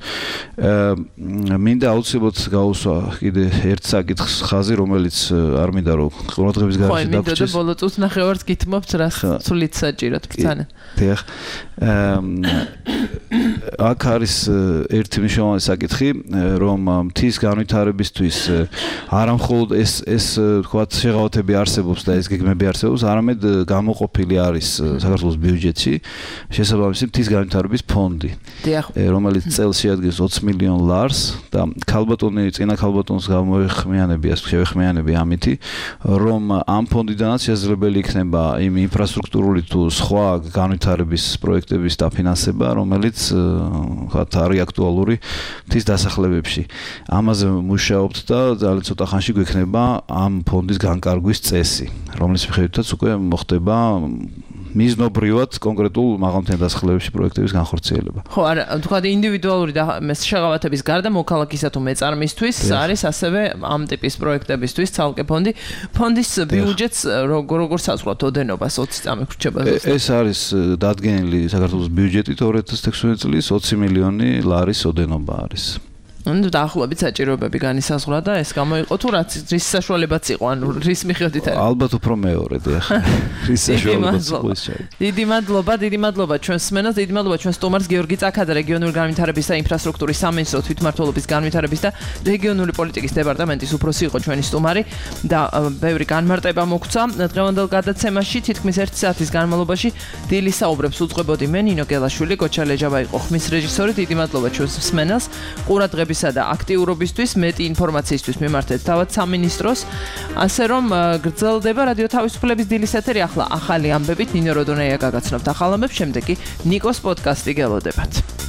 მინდა აუცილებლად გავუსვა კიდე ერთ საკითხს ხაზი, რომელიც არ მინდა რომ ყურადღების გარეშე დაგვრჩეს. ხო, მინდა ბოლო წუთს ნახევარს გითმობთ რას სულით საჭიროთ ბრძანა. დიახ. აქ არის ერთი მნიშვნელოვანი საკითხი, რომ მთის განვითარებისთვის არა მხოლოდ ეს ეს თქვათ შეღავათები არსებობს და ეს გეგმები არსებობს, არამედ გამოყოფილი არის საქართველოს ბიუჯეტში შესაბამისი მთის განვითარების ფონდი, რომელიც წელს შეადგენს ოცი მილიონ ლარს და ქალბატონი წინა ქალბატონს გამოეხმიანებია, შევეხმიანები ამითი, რომ ამ ფონდიდანაც შესაძლებელი იქნება იმ ინფრასტრუქტურული თუ სხვა განვითარების პროექტების დაფინანსება, რომელიც ვთქვათ არის აქტუალური მთის დასახლებებში. ამაზე მუშაობთ და ძალიან ცოტა ხანში გვექნება ამ ფონდის განკარგვის წესი, რომლის მიხედვითაც უკვე მოხდება მიზნობრივად კონკრეტულ მაღალმთიან დასახლებებში პროექტების განხორციელება. ხო, არა, თქვათ ინდივიდუალური შეღავათების გარდა მოქალაქისა თუ მეწარმისთვის არის ასევე ამ ტიპის პროექტებისთვის ცალკე ფონდი. ფონდის ბიუჯეტს როგორ როგორ საზღვრავთ ოდენობას ოცი წამი ხრჩება? ეს არის დადგენილი საქართველოს ბიუჯეტით ორი ათას ექვსმეტი წლის ოცი მილიონი ლარის ოდენობა არის. ანუ დაახლოებით საჭიროებები განისაზღვრა და ეს გამოიყო თუ რაც რის საშუალებაც იყო, ანუ რის მიხედვით არის? ალბათ უფრო მეორედ ახლა. რის საშუალებაც იყო ეს ჩაი. დიდი მადლობა, დიდი მადლობა ჩვენს სმენას, დიდი მადლობა ჩვენს სტუმარს გიორგი წაქაძე, რეგიონული განვითარების და ინფრასტრუქტურის სამინისტრო თვითმმართველობის განვითარების და რეგიონული პოლიტიკის დეპარტამენტის უფროსი იყო ჩვენი სტუმარი და ბევრი განმარტება მოგვცა დღევანდელ გადაცემაში. თითქმის ერთი საათის განმავლობაში დილის საუბრებს უძღვებოდი მე, ნინო გელაშვილი, გოჩა ლეჯავა იყო ხმის რეჟისორი. დიდი მადლობა ჩვენს სმენას. ყურადღება და აქტიურობისთვის, მეტი ინფორმაციისთვის მიმართეთ თავად სამინისტროს, ასე რომ გრძელდება რადიო თავისუფლების დილის ეთერი. ახლა ახალი ამბებით ნინო როდონეია გაგაცნობთ ახალ ამბებს, შემდეგ კი ნიკოს პოდკასტი გელოდებათ.